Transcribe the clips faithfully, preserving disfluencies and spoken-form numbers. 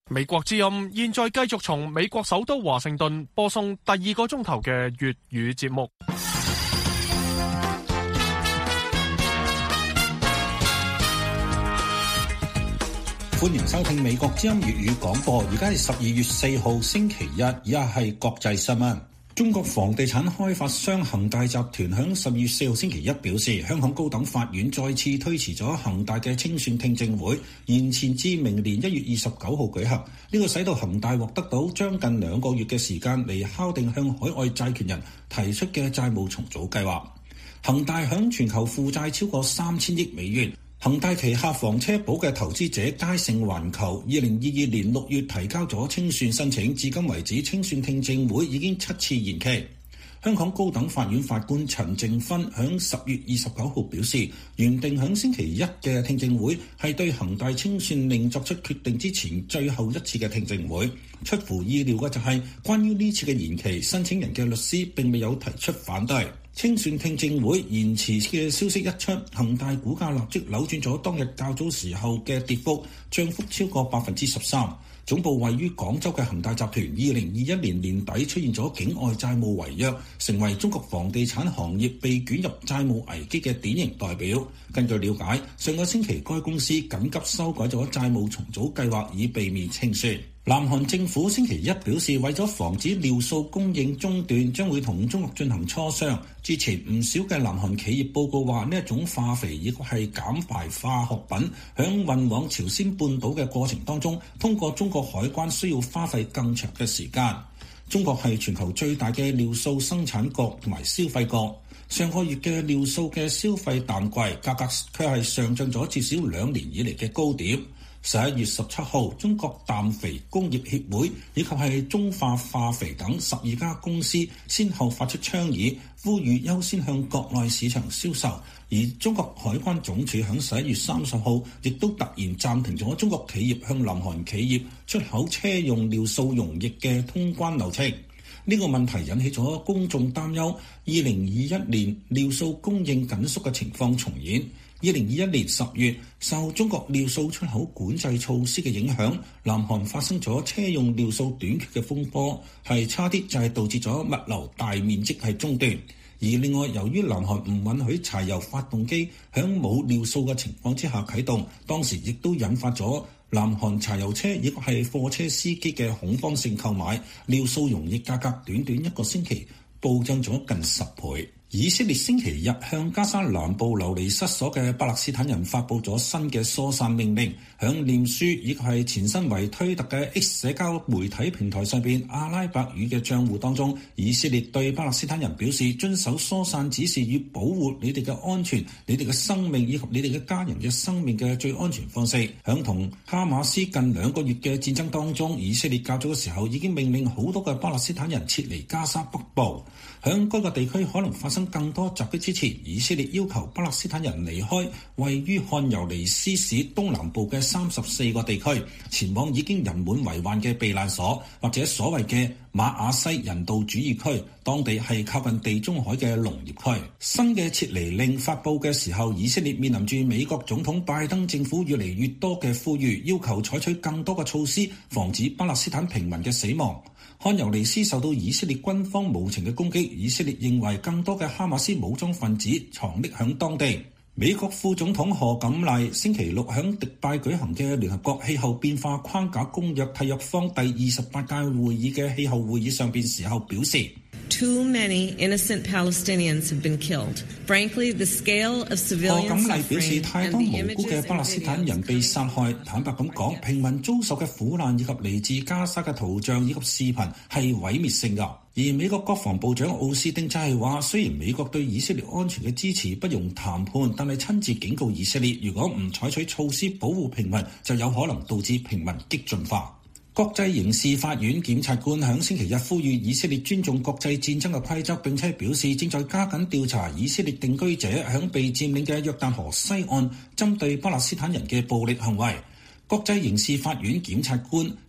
美國之音現在繼續從美國首都華盛頓播送第二個鐘頭嘅粵語節目。 歡迎收聽美國之音粵語廣播，而家係十二月四號星期一，而家係國際新聞。中國房地產開發商恒大集團響十二月四號星期一表示，香港高等法院再次推遲咗恒大嘅清算聽證會，延前至明年一月二十九號舉行。呢、這個使到恒大獲得到將近兩個月嘅時間嚟敲定向海外債權人提出嘅債務重組計劃。恒大響全球負債超過三千億美元。恒大旗下房車保嘅投資者佳盛環球，二零二二年六月提交咗清算申請，至今為止清算聽證會已經七次延期。香港高等法院法官陳正芬響十月二十九號表示，原定響星期一嘅聽證會係對恒大清算令作出決定之前最後一次嘅聽證會。出乎意料嘅就係，關於呢次嘅延期，申請人嘅律師並未有提出反對。清算聽證會延遲嘅消息一出，恒大股價立即扭轉咗當日較早時候嘅跌幅，漲幅超過百分之十三。總部位於廣州嘅恒大集團，二零二一年年底出現咗境外債務違約，成為中國房地產行業被捲入債務危機嘅典型代表。根據了解，上個星期該公司緊急修改咗債務重組計劃，以避免清算。南韓政府星期一表示，為咗防止尿素供應中斷，將會同中國進行磋商。之前唔少嘅南韓企業報告話，呢一種化肥亦係減排化學品，響運往朝鮮半島嘅過程當中，通過中國海關需要花費更長嘅時間。中國係全球最大嘅尿素生產國同埋消費國，上個月嘅尿素嘅消費淡季，價格卻係上漲咗至少兩年以嚟嘅高點。十一月十七號，中國氮肥工業協會以及係中化化肥等十二家公司先後發出倡議，呼籲優先向國內市場銷售。而中國海關總署喺十一月三十號亦都突然暫停咗中國企業向南韓企業出口車用尿素溶液嘅通關流程。呢個問題引起咗公眾擔憂，二零二一年尿素供應緊縮嘅情況重演。二零二一年十月，受中國尿素出口管制措施嘅影響，南韓發生咗車用尿素短缺嘅風波，係差啲就係導致咗物流大面積係中斷。而另外，由於南韓唔允許柴油發動機響冇尿素嘅情況之下啟動，當時亦都引發咗南韓柴油車亦係貨車司機嘅恐慌性購買，尿素溶液價格短短一個星期暴漲咗近十倍。以色列星期日向加沙南部流離失所嘅巴勒斯坦人發布咗新嘅疏散命令，響臉書以及係前身為推特嘅 X 社交媒體平台上邊阿拉伯語嘅賬戶當中，以色列對巴勒斯坦人表示遵守疏散指示與保護你哋嘅安全、你哋嘅生命以及你哋嘅家人嘅生命嘅最安全方式。響同哈馬斯近兩個月嘅戰爭當中，以色列較早嘅時候已經命令好多嘅巴勒斯坦人撤離加沙北部。響該個地區可能發生更多襲擊之前，以色列要求巴勒斯坦人離開位於漢尤尼斯市東南部嘅三十四個地區，前往已經人滿為患嘅避難所或者所謂嘅馬雅西人道主義區，當地係靠近地中海嘅農業區。新嘅撤離令發布嘅時候，以色列面臨住美國總統拜登政府越嚟越多嘅呼籲，要求採取更多嘅措施，防止巴勒斯坦平民嘅死亡。漢尤尼斯受到以色列軍方無情嘅攻擊，以色列認為更多嘅哈馬斯武裝分子藏匿響當地。美國副總統賀錦麗星期六響迪拜舉行嘅聯合國氣候變化框架公約締約方第二十八屆會議嘅氣候會議上邊時候表示 ，Too many innocent Palestinians have been killed. Frankly, the scale of civilian suffering 賀錦麗表示，太多無辜嘅巴勒斯坦人被殺害。坦白咁講，平民遭受嘅苦難以及嚟自加沙嘅圖像以及視頻係毀滅性㗎。而美國國防部長奧斯汀就係話，雖然美國對以色列安全嘅支持不容談判，但係親自警告以色列，如果唔採取措施保護平民，就有可能導致平民激進化。國際刑事法院檢察官響星期日呼籲以色列尊重國際戰爭嘅規則，並且表示正在加緊調查以色列定居者響被佔領嘅約旦河西岸針對巴勒斯坦人嘅暴力行為。國際刑事法院檢察官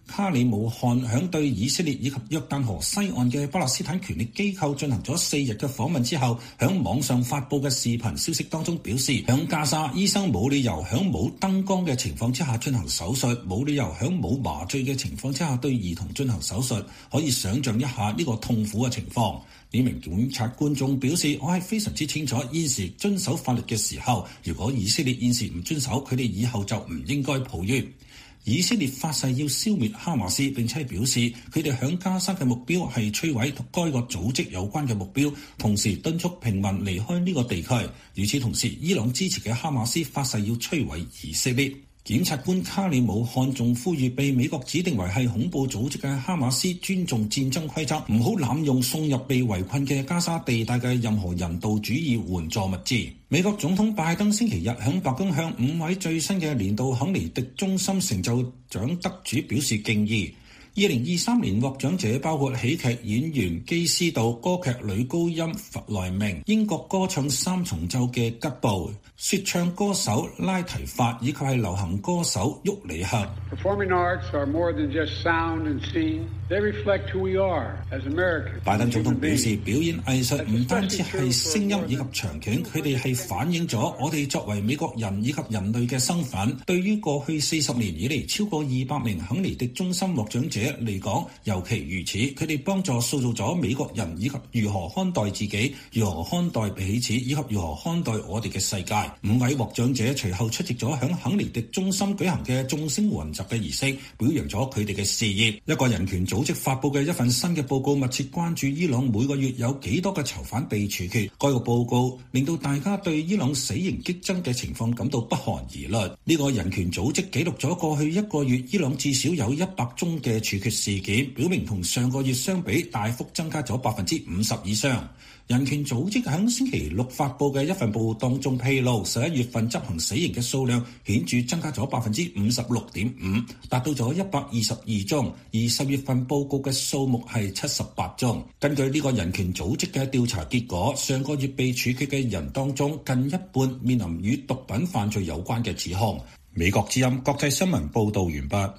卡里姆汗響對以色列以及約旦河西岸嘅巴勒斯坦權力機構進行咗四日嘅訪問之後，響網上發佈嘅視頻消息當中表示，響加沙醫生冇理由響冇燈光嘅情況之下進行手術，冇理由響冇麻醉嘅情況之下對兒童進行手術，可以想象一下呢個痛苦嘅情況。呢名檢察官仲表示，我係非常之清楚現時遵守法律嘅時候，如果以色列現時唔遵守，佢哋以後就唔應該抱怨。以色列發誓要消滅哈馬斯，並且表示佢哋響加沙嘅目標係摧毀同該個組織有關嘅目標，同時敦促平民離開呢個地區。與此同時，伊朗支持嘅哈馬斯發誓要摧毀以色列。檢察官卡里姆汗仲呼籲被美國指定為係恐怖組織嘅哈馬斯尊重戰爭規則，唔好濫用送入被圍困嘅加沙地帶嘅任何人道主義援助物資。美國總統拜登星期日響白宮向五位最新嘅年度肯尼迪中心成就獎得主表示敬意。二零二三年獲獎者包括喜劇演員基斯道、歌劇女高音弗萊明、英國歌唱三重奏嘅吉布、說唱歌手拉提法以及係流行歌手沃里克。Performing arts are more than just sound and scene. They reflect who we are as Americans. 拜登總統表示，表演藝術唔單止係聲音以及場景，佢哋係反映咗我哋作為美國人以及人類嘅身份。對於過去四十年以嚟超過二百名肯尼迪中心獲獎者嚟講，尤其如此，佢哋幫助塑造咗美國人以及如何看待自己、如何看待彼此以及如何看待我哋嘅世界。五位獲獎者隨後出席咗響肯尼迪中心舉行嘅眾星雲集嘅儀式，表揚咗佢哋嘅事業。一個人權組織發佈嘅一份新嘅報告密切關注伊朗每個月有幾多嘅囚犯被處決。該個報告令到大家對伊朗死刑激增嘅情況感到不寒而慄。呢個人權組織記錄咗過去一個月伊朗至少有一百宗嘅處決事件，表明同上個月相比大幅增加咗百分之五十以上。人權組織喺星期六發佈嘅一份報告當中披露，十一月份執行死刑嘅數量顯著增加咗百分之五十六點五，達到咗一百二十二宗，而十月份報告嘅數目係七十八宗。根據呢個人權組織嘅調查結果，上個月被處決嘅人當中，近一半面臨與毒品犯罪有關嘅指控。美國之音國際新聞報導完畢。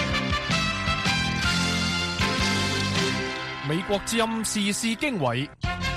美國之音時事經緯。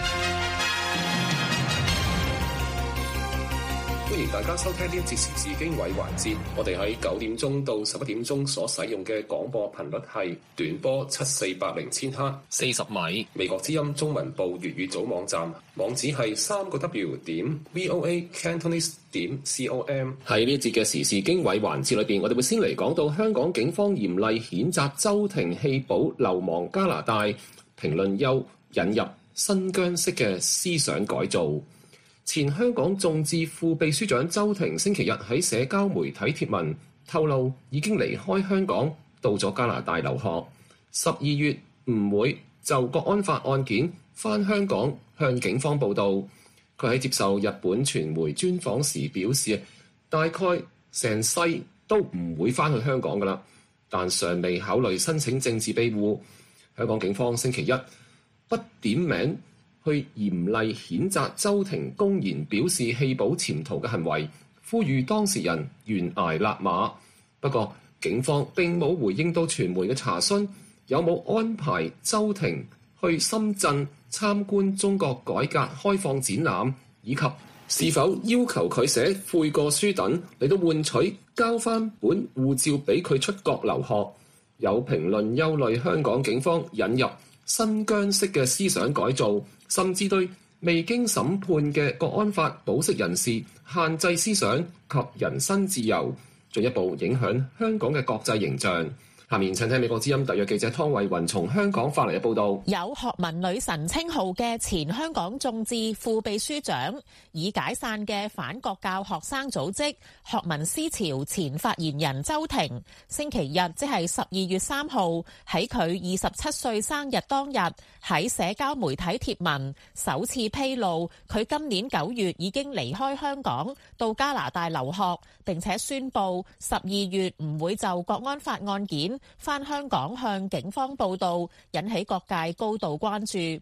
歡迎大家收聽呢一節時事經緯環節。我哋喺九點鐘到十一點鐘所使用嘅廣播頻率係短波七四八零千赫四十米。美國之音中文部粵語組網站網址係三個 W 點 VOA Cantonese 點 com。喺呢一節嘅時事經緯環節裏邊，我哋會先嚟講到香港警方嚴厲譴責周庭棄保流亡加拿大，評論優引入新疆式嘅思想改造。前香港眾志副秘書長周庭星期日喺社交媒體貼文透露，已經離開香港到咗加拿大留學，十二月唔會就國安法案件返香港向警方報到。佢喺接受日本傳媒專訪時表示，大概成世都唔會返去香港㗎喇，但尚未考慮申請政治庇護。香港警方星期一不點名去嚴厲譴責周庭公然表示棄保潛逃嘅行為，呼籲當事人懸崖勒馬。不過警方並冇回應到傳媒嘅查詢，有冇安排周庭去深圳參觀中國改革開放展覽，以及是否要求佢寫悔過書等嚟到換取交翻本護照俾佢出國留學。有評論憂慮香港警方引入新疆式嘅思想改造，甚至對未經審判嘅國安法保釋人士限制思想及人身自由，進一步影響香港嘅國際形象。下面請聽美國之音特約記者湯慧雲從香港發嚟嘅報道。 有學民女神稱號嘅前香港眾志副秘書長，已解散嘅反國教學生組織學民思潮前發言人周庭，星期日即係十二月三號喺佢二十七歲生日當日喺社交媒體貼文，首次披露佢今年九月已經離開香港到加拿大留學，並且宣布十二月唔會就國安法案件返香港向警方報到，引起各界高度關注。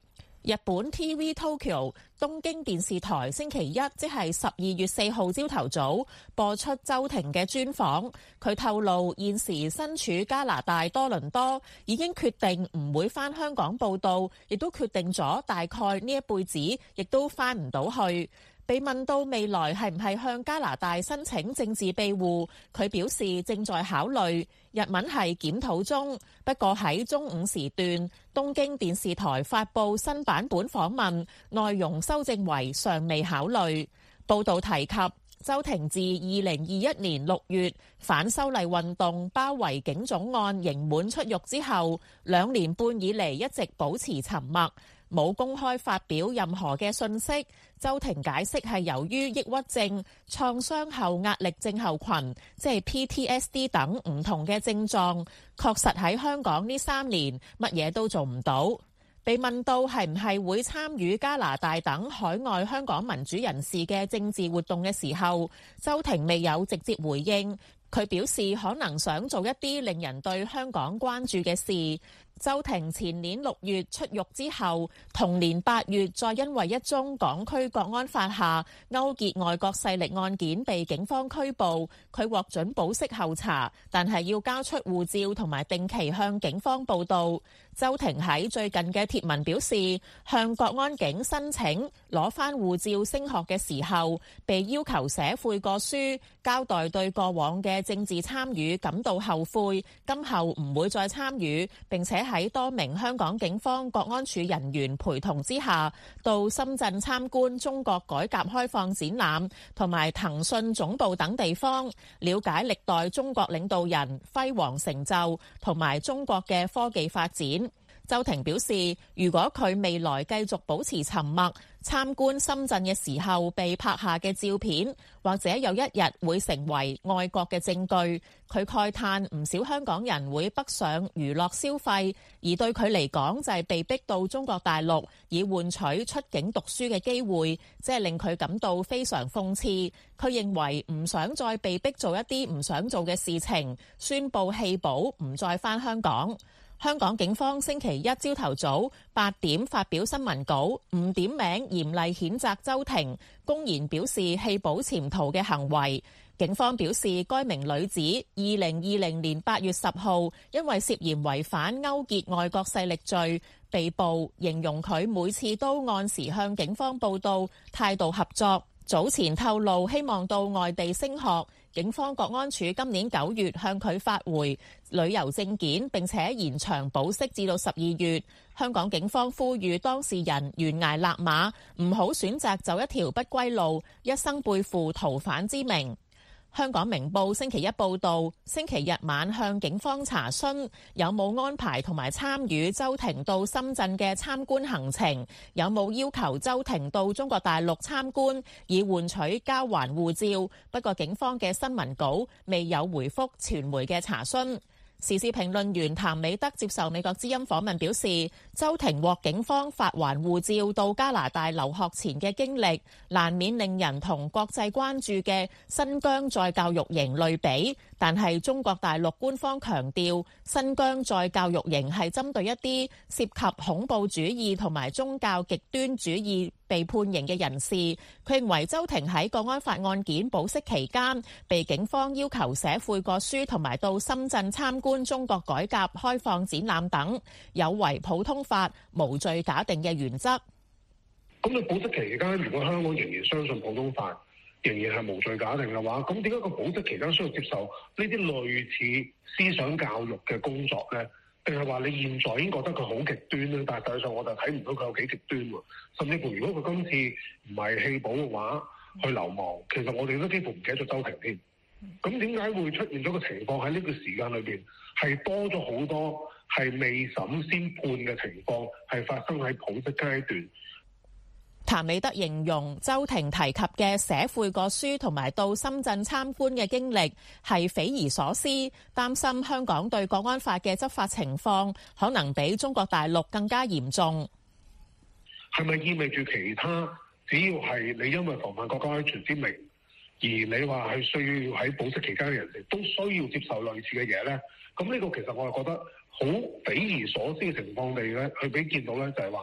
日本 T V Tokyo 東京電視台星期一，即係十二月四號朝頭早播出周庭嘅專訪。佢透露現時身處加拿大多倫多，已經決定唔會返香港報道，亦都決定咗大概呢一輩子亦都返唔到去。被問到未來係唔係向加拿大申請政治庇護，佢表示正在考慮，日文係檢討中。不過喺中午時段，東京電視台發布新版本訪問，內容修正為尚未考慮。報道提及周庭自二零二一年六月反修例運動包圍警總案刑滿出獄之後，兩年半以嚟一直保持沉默，冇公開發表任何嘅訊息。周庭解釋係由於抑鬱症、創傷後壓力症候群，即係 P T S D 等唔同嘅症狀，確實喺香港呢三年乜嘢都做唔到。被問到係唔係會參與加拿大等海外香港民主人士嘅政治活動嘅時候，周庭未有直接回應。佢表示可能想做一啲令人對香港關注嘅事。周庭前年六月出獄之後，同年八月再因為一宗港區國安法下勾結外國勢力案件被警方拘捕，佢獲准保釋候查，但係要交出護照同埋定期向警方報到。周庭喺最近嘅貼文表示，向國安警申請攞返護照升學嘅時候，被要求寫悔過書，交代對過往嘅政治參與感到後悔，今後唔會再參與，並且喺多名香港警方國安處人員陪同之下，到深圳參觀中國改革開放展覽同埋騰訊總部等地方，了解歷代中國領導人輝煌成就同埋中國嘅科技發展。周庭表示，如果佢未來繼續保持沉默，參觀深圳嘅時候被拍下嘅照片，或者有一日會成為愛國嘅證據。佢慨嘆唔少香港人會北上娛樂消費，而對佢嚟講就係被逼到中國大陸以換取出境讀書嘅機會，即係令佢感到非常諷刺。佢認為唔想再被逼做一啲唔想做嘅事情，宣布棄保，唔再返香港。香港警方星期一朝頭早八點發表新聞稿，唔點名嚴厲譴責周庭公然表示棄保潛逃嘅行為。警方表示，該名女子二零二零年八月十號因為涉嫌違反勾結外國勢力罪被捕，形容佢每次都按時向警方報到，態度合作。早前透露希望到外地升學，警方國安處今年九月向佢發回旅遊證件，並且延長保釋至到十二月。香港警方呼籲當事人懸崖勒馬，唔好選擇走一條不歸路，一生背負逃犯之名。香港明報星期一報導，星期日晚向警方查詢有冇安排同埋參與周庭到深圳嘅參觀行程，有冇要求周庭到中國大陸參觀以換取交還護照。不過警方嘅新聞稿未有回覆傳媒嘅查詢。時事評論員譚美德接受美國之音訪問表示，周庭獲警方發還護照到加拿大留學前嘅經歷，難免令人同國際關注嘅新疆再教育營類比。但係中國大陸官方強調，新疆再教育營係針對一啲涉及恐怖主義同埋宗教極端主義被判刑嘅人士。佢認為周庭喺國安法案件保釋期間，被警方要求寫悔過書同埋到深圳參觀中國改革開放展覽等，有違普通法無罪假定嘅原則。 咁你保釋期間，如果香港仍然相信普通法，仍然係無罪假定嘅話，咁點解個保釋期間需要接受呢啲類似思想教育嘅工作咧？定係話你現在已經覺得佢好極端咧？但係實際上我就睇唔到佢有幾極端喎。甚至乎，如果佢今次唔係棄保嘅話，去流亡，其實我哋都幾乎唔記得咗周庭添。咁點解會出現咗個情況喺呢個時間裏邊係多咗好多係未審先判嘅情況，係發生喺保釋階段？ 譚美德形容周庭提及嘅寫悔過書同埋到深圳參觀嘅經歷係匪夷所思，擔心香港對國安法嘅執法情況可能比中國大陸更加嚴重。 係咪意味住其他只要係你因為防範國家安全之名，而你話係需要喺保釋期間嘅人士都需要接受類似嘅嘢咧？咁呢個其實我係覺得好匪夷所思嘅情況地咧，去俾見到咧就係話，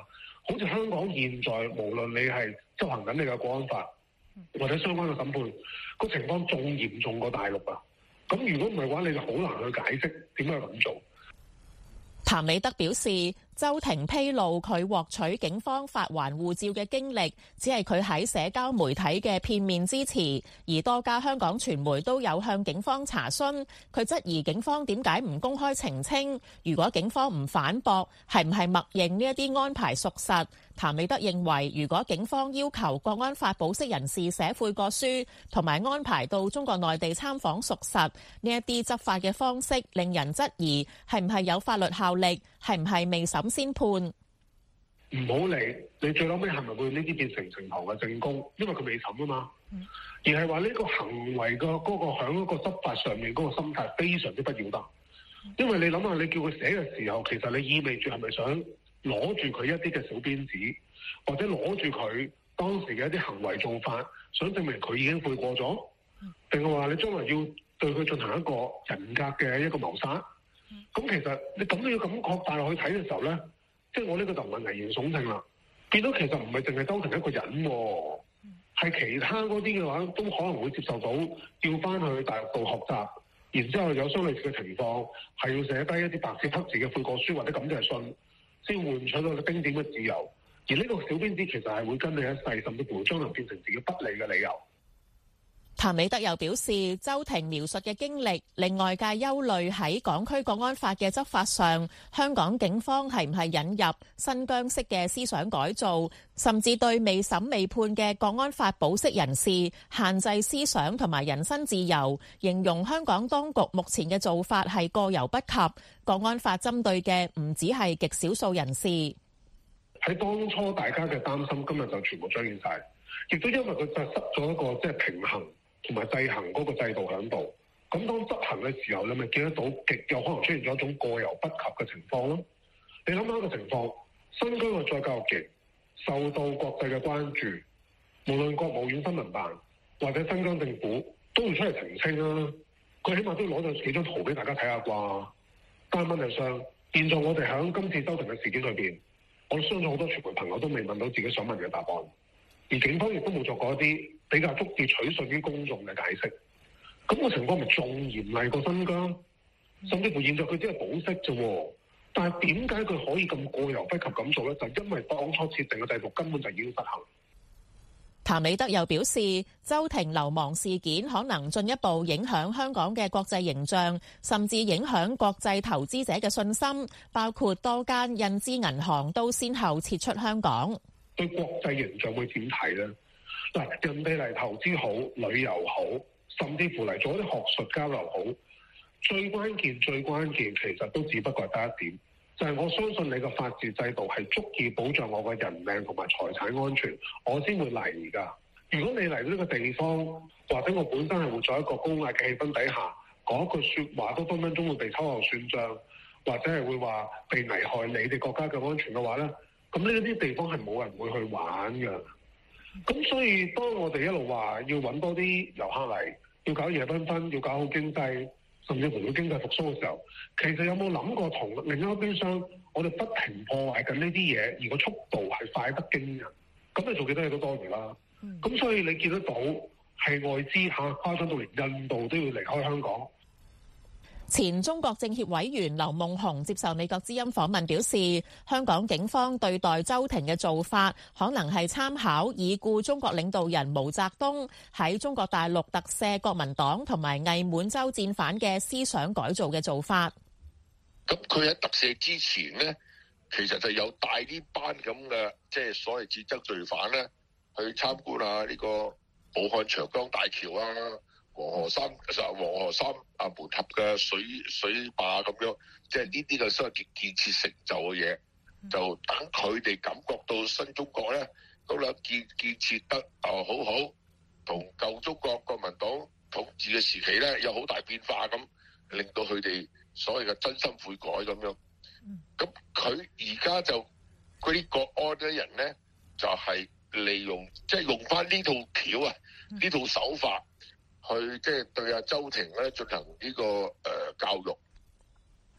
好似香港現在無論你係執行緊你嘅國安法或者相關嘅審判，個情況仲嚴重過大陸啊！咁如果唔係嘅話，你就好難去解釋點解咁做。 譚美德表示，周庭披露佢獲取警方發還護照嘅經歷，只係佢喺社交媒體嘅片面之詞，而多家香港傳媒都有向警方查詢。佢質疑警方點解唔公開澄清？如果警方唔反駁，係唔係默認呢一啲安排屬實？譚美德認為，如果警方要求國安法保釋人士寫悔過書，同埋安排到中國內地參訪屬實，呢一啲執法嘅方式令人質疑係唔係有法律效力，係唔係未審先判？ 唔好理你最後尾係咪會呢啲變成呈堂嘅證供，因為佢未審啊嘛，嗯、而係話呢個行為嘅嗰個響一個執法上面嗰個心態非常之不要得，因為你諗下，你叫佢寫嘅時候，其實你意味住係咪想攞住佢一啲嘅小鞭子，或者攞住佢當時嘅一啲行為做法，想證明佢已經悔過咗，定係話你將來要對佢進行一個人格嘅一個謀殺？咁其實你咁樣咁擴大落去睇嘅時候咧，即係我呢個就唔係危言聳聽啦。見到其實唔係淨係周庭一個人，係其他嗰啲嘅話都可能會接受到，調翻去大陸度學習，然之後有相類似嘅情況，係要寫低一啲白紙黑字嘅悔過書或者感謝信，先換取到個丁點嘅自由。而呢個小鞭子其實係會跟你一世，甚至乎將來變成自己不利嘅理由。 譚美德又表示，周庭描述嘅經歷令外界憂慮喺港區國安法嘅執法上，香港警方係唔係引入新疆式嘅思想改造，甚至對未審未判嘅國安法保釋人士限制思想同埋人身自由，形容香港當局目前嘅做法係過猶不及。國安法針對嘅唔只係極少數人士。 喺當初大家嘅擔心，今日就全部彰顯晒，亦都因為佢就失咗一個即係平衡同埋制衡嗰個制度喺度，咁當執行嘅時候，你咪見得到極有可能出現咗一種過猶不及嘅情況咯。你諗下個情況，新疆嘅再教育營受到國際嘅關注，無論國務院新聞辦或者新疆政府都要出嚟澄清啦。佢起碼都攞咗幾張圖俾大家睇下啩。但係問題上，現在我哋喺今次周庭嘅事件裏邊，我相信好多傳媒朋友都未問到自己想問嘅答案，而警方亦都冇做過一啲比較足以取信於公眾嘅解釋，咁個情況咪仲嚴厲過新疆，甚至乎現在佢只係保釋啫。但係點解佢可以咁過猶不及咁做呢？就因為當初設定嘅制度根本就已經失衡。 譚美德又表示，周庭流亡事件可能進一步影響香港嘅國際形象，甚至影響國際投資者嘅信心，包括多間印資銀行都先後撤出香港。 對國際形象會點睇呢？嗱，人哋嚟投資好、旅遊好，甚至乎嚟做一啲學術交流好，最關鍵、最關鍵其實都只不過係得一點，就係我相信你個法治制度係足以保障我嘅人命同埋財產安全，我先會嚟㗎。如果你嚟到呢個地方，或者我本身係活在一個高壓嘅氣氛底下，講一句説話都分分鐘會被秋後算賬，或者係會話被危害你哋國家嘅安全嘅話咧，咁呢啲地方係冇人會去玩㗎。咁所以當我哋一路話要揾多啲遊客嚟，要搞夜繽紛，要搞好經濟，甚至乎要經濟復甦嘅時候，其實有冇諗過同另一邊廂，我哋不停破壞緊呢啲嘢，而個速度係快得驚人，咁你做幾多嘢都多餘啦。咁、嗯、所以你見得到係外資嚇誇張到連印度都要離開香港。 前中國政協委員劉夢熊接受美國之音訪問表示，香港警方對待周庭嘅做法，可能係參考已故中國領導人毛澤東喺中國大陸特赦國民黨同埋偽滿洲戰犯嘅思想改造嘅做法。 咁佢喺特赦之前呢，其實就有帶呢班咁嘅即係所謂戰爭罪犯咧去參觀下呢個武漢長江大橋啊，黃河三黃河三啊門峽嘅水水壩咁樣，即係呢啲嘅所謂建建設成就嘅嘢，就等佢哋感覺到新中國咧嗰兩建建設得啊好好，同舊中國國民黨統治嘅時期咧有好大變化咁，令到佢哋所謂嘅真心悔改咁樣。咁佢而家就嗰啲國安嘅人咧，就係利用即係用翻呢套橋啊，呢套手法。去即係對阿周庭咧進行呢、這個誒、呃、教育，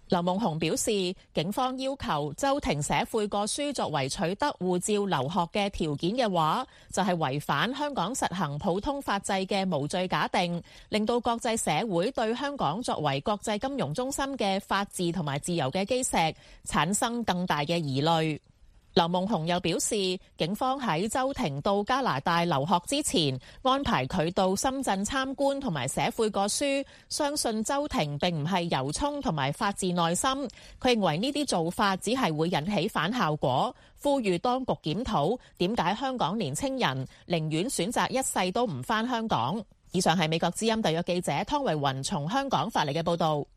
劉夢熊表示，警方要求周庭寫悔過書作為取得護照留學嘅條件嘅話，就係違反香港實行普通法制嘅無罪假定，令到國際社會對香港作為國際金融中心嘅法治同埋自由嘅基石產生更大嘅疑慮。劉夢熊又表示，警方喺周庭到加拿大留學之前，安排佢到深圳參觀同埋寫悔過書，相信周庭並唔係由衷同埋發自內心。佢認為呢啲做法只係會引起反效果，呼籲當局檢討點解香港年青人寧願選擇一世都唔返香港。以上係美國之音特約記者湯維雲從香港發嚟嘅報導。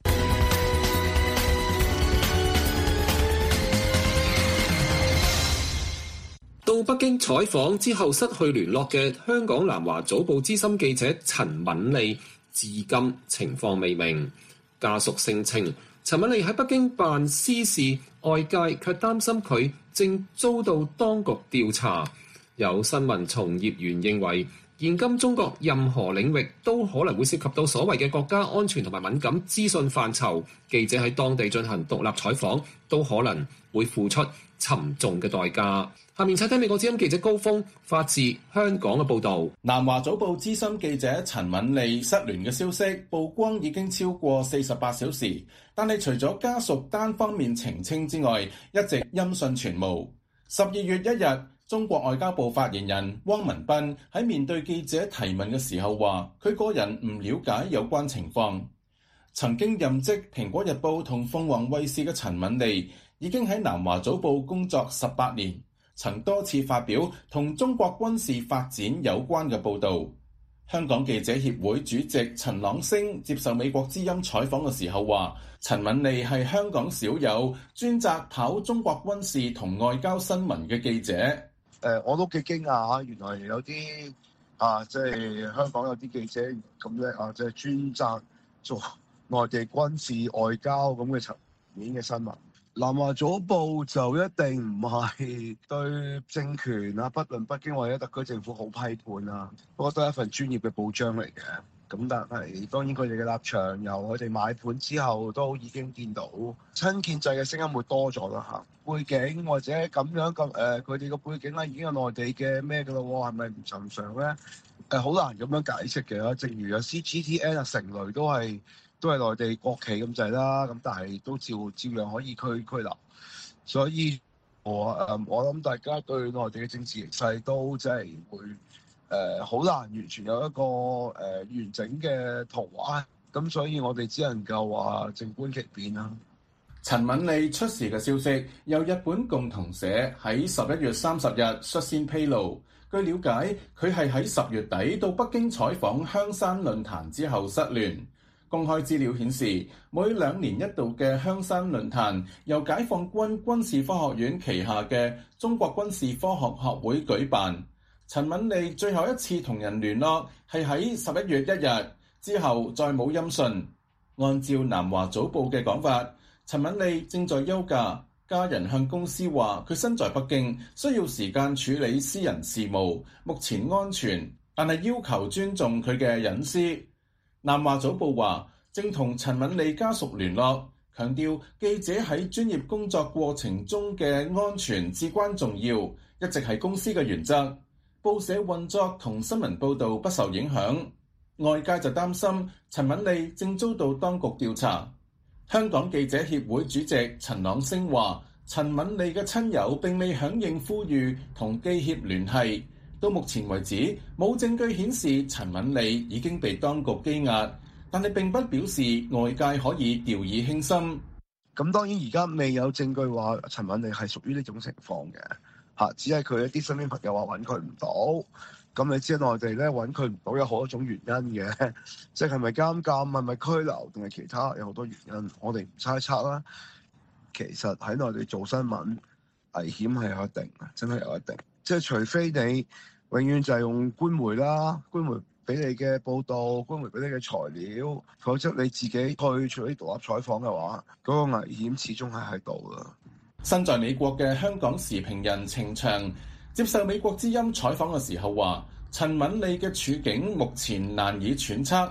到北京採訪之後失去聯絡嘅香港南華早報資深記者陳敏利，至今情況未明。家屬聲稱，陳敏利喺北京辦私事，外界卻擔心佢正遭到當局調查。有新聞從業員認為，現今中國任何領域都可能會涉及到所謂嘅國家安全同埋敏感資訊範疇，記者喺當地進行獨立採訪都可能會付出沉重嘅代價。下面請睇美國之音記者高峰發自香港嘅報導。 南華早報資深記者陳敏利失聯嘅消息曝光已經超過四十八小時，但係除咗家屬單方面澄清之外，一直音訊全無。十二月一日，中國外交部發言人汪文斌喺面對記者提問嘅時候話，佢個人唔了解有關情況。曾經任職蘋果日報同鳳凰衛視嘅陳敏利已經喺南華早報工作十八年，曾多次發表同中國軍事發展有關嘅報導。香港記者協會主席陳朗昇接受美國之音採訪嘅時候話，陳敏利係香港少有專責跑中國軍事同外交新聞嘅記者。 誒、呃，我都幾驚訝，原來有啲啊，即係香港有啲記者咁咧啊，即係專責做內地軍事外交咁嘅層面嘅新聞。南華早報就一定唔係對政權啊，不論北京或者特區政府好批判啊，我覺得係一份專業嘅報章嚟嘅。咁但係當然佢哋嘅立場由佢哋買盤之後都已經見到親建制嘅聲音會多咗啦嚇。背景或者咁樣咁誒，佢哋個背景咧已經有內地嘅咩㗎咯喎，係咪唔尋常咧？誒、呃，好難咁樣解釋嘅。正如有 C G T N 啊、成蕾都係。都係內地國企咁滯啦，咁但係都照照樣可以拘拘留，所以我誒我諗大家對內地嘅政治形勢都真係會誒好、呃、難完全有一個誒、呃、完整嘅圖畫，咁所以我哋只能夠話靜觀其變啦。 陳敏利出事嘅消息由日本共同社喺十一月三十日率先披露，據了解佢係喺十月底到北京採訪香山論壇之後失聯。公開資料顯示，每兩年一度嘅香山論壇由解放軍軍事科學院旗下嘅中國軍事科學學會舉辦。陳敏利最後一次同人聯絡係喺十一月一日之後，再冇音訊。按照南華早報嘅講法，陳敏利正在休假，家人向公司話佢身在北京，需要時間處理私人事務，目前安全，但係要求尊重佢嘅隱私。南華早報話，正同陳敏利家屬聯絡，強調記者喺專業工作過程中嘅安全至關重要，一直係公司嘅原則。報社運作同新聞報導不受影響。外界就擔心陳敏利正遭到當局調查。香港記者協會主席陳朗昇話，陳敏利嘅親友並未響應呼籲同記協聯繫。到目前為止，冇證據顯示陳敏利已經被當局羈押，但係並不表示外界可以掉以輕心。 咁當然而家未有證據話陳敏利係屬於呢種情況嘅嚇，只係佢一啲身邊朋友話揾佢唔到。咁你知內地咧揾佢唔到有好多種原因嘅，即係係咪監禁、係咪拘留定係其他，有好多原因，我哋唔猜測啦。其實喺內地做新聞危險係有一定嘅，真係有一定。即係除非你永遠就係用官媒啦，官媒俾你嘅報導，官媒俾你嘅材料，否則你自己去做啲獨立採訪嘅話，嗰個危險始終係喺度啦。 身在美國嘅香港時評人程翔接受美國之音採訪嘅時候話，陳敏利嘅處境目前難以揣測。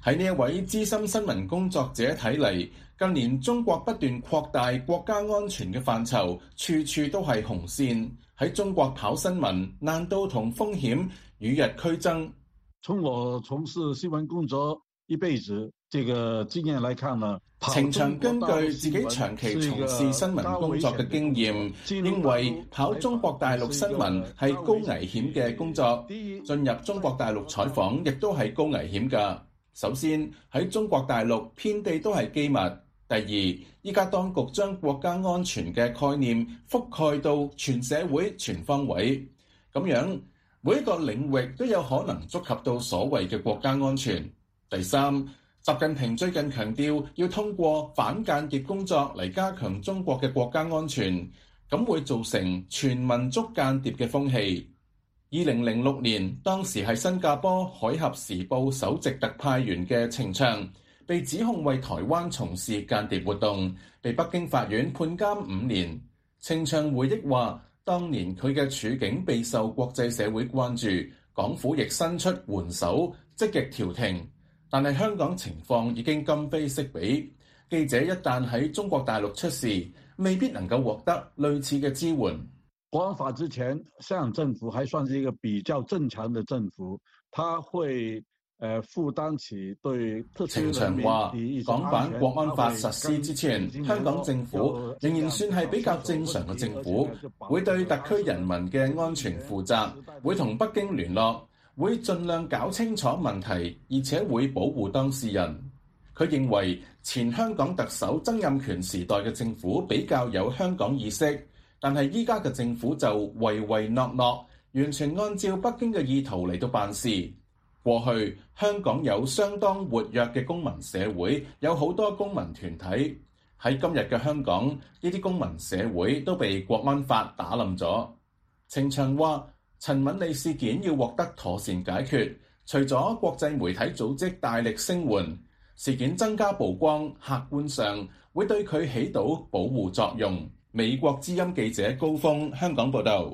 喺呢一位資深新聞工作者睇嚟，近年中國不斷擴大國家安全嘅範疇，處處都係紅線。喺中國跑新聞，難度同風險與日俱增。 從我從事新聞工作一輩子這個經驗來看呢， 程翔根據自己長期從事新聞工作嘅經驗，認為跑中國大陸新聞係高危險嘅工作。進入中國大陸採訪亦都係高危險㗎。首先喺中國大陸遍地都係機密。第二，依家當局將國家安全嘅概念覆蓋到全社會全方位，咁樣每一個領域都有可能觸及到所謂嘅國家安全。第三，習近平最近強調要通過反間諜工作嚟加強中國嘅國家安全，咁會造成全民捉間諜嘅風氣。二零零六年，當時係新加坡《海峽時報》首席特派員嘅程翔，被指控為台灣從事間諜活動，被北京法院判監五年。程翔回憶話，當年佢嘅處境備受國際社會關注，港府亦伸出援手，積極調停。但係香港情況已經今非昔比，記者一旦喺中國大陸出事，未必能夠獲得類似嘅支援。 國安法之前，香港政府還算是一個比較正常的政府，他會誒負擔起對特區人民。程翔話，港版國安法實施之前，香港政府仍然算係比較正常嘅政府，會對特區人民嘅安全負責，會同北京聯絡，會盡量搞清楚問題，而且會保護當事人。佢認為前香港特首曾蔭權時代嘅政府比較有香港意識。但係依家嘅政府就唯唯諾諾，完全按照北京嘅意圖嚟到辦事。過去香港有相當活躍嘅公民社會，有好多公民團體。喺今日嘅香港，呢啲公民社會都被國安法打冧咗。程翔話，陳敏莉事件要獲得妥善解決，除咗國際媒體組織大力聲援，事件增加曝光，客觀上會對佢起到保護作用。美國之音記者高峰香港報道。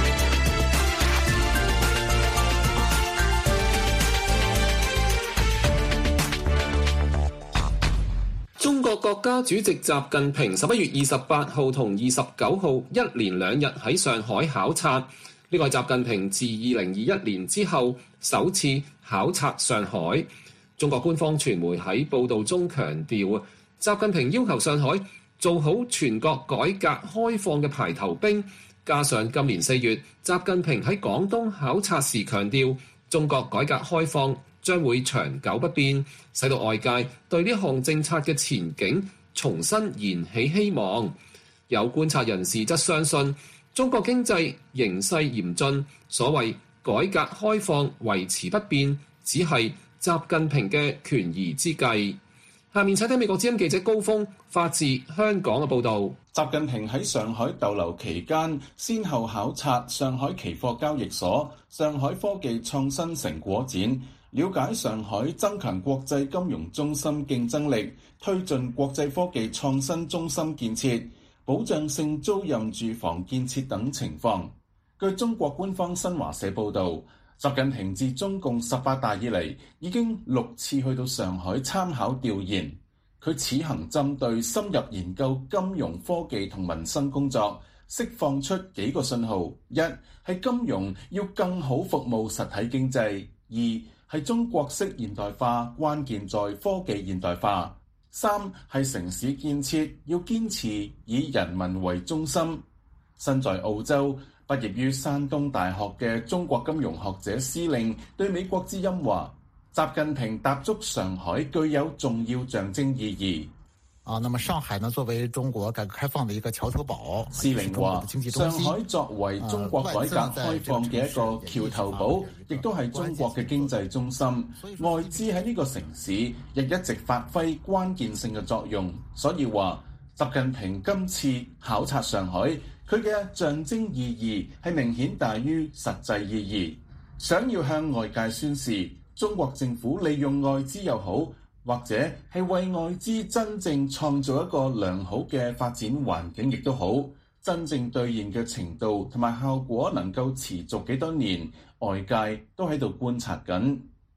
中國國家主席習近平十一月二十八號同二十九號一連兩日喺上海考察，呢個係習近平自二零二一年之後首次考察上海。中國官方傳媒喺報導中強調，習近平要求上海做好全國改革開放嘅排頭兵，加上今年四月，習近平喺廣東考察時強調，中國改革開放將會長久不變，使到外界對呢項政策嘅前景重新燃起希望。有觀察人士則相信，中國經濟形勢嚴峻，所謂改革開放維持不變，只係習近平嘅權宜之計。下面請聽美國之音記者高峰發自香港嘅報導。 習近平喺上海逗留期間，先後考察上海期貨交易所、上海科技創新成果展，了解上海增強國際金融中心競爭力、推進國際科技創新中心建設、保障性租賃住房建設等情況。據中國官方新華社報導，習近平自中共十八大以嚟，已經六次去到上海參考調研。佢此行針對深入研究金融科技同民生工作，釋放出幾個信號：一係金融要更好服務實體經濟；二係中國式現代化關鍵在科技現代化；三係城市建設要堅持以人民為中心。身在澳洲畢業於山東大學嘅中國金融學者施令對美國之音話，習近平踏足上海具有重要象徵意義。 啊，那麼上海呢，作為中國改革開放的一個橋頭堡， 施令話，上海作為中國改革開放嘅一個橋頭堡，亦都係中國嘅經濟中心。外資喺呢個城市亦一直發揮關鍵性嘅作用，所以話習近平今次考察上海，佢嘅象徵意義係明顯大於實際意義。想要向外界宣示中國政府利用外資又好，或者係為外資真正創造一個良好嘅發展環境亦都好，真正兌現嘅程度同埋效果能夠持續幾多年，外界都喺度觀察緊。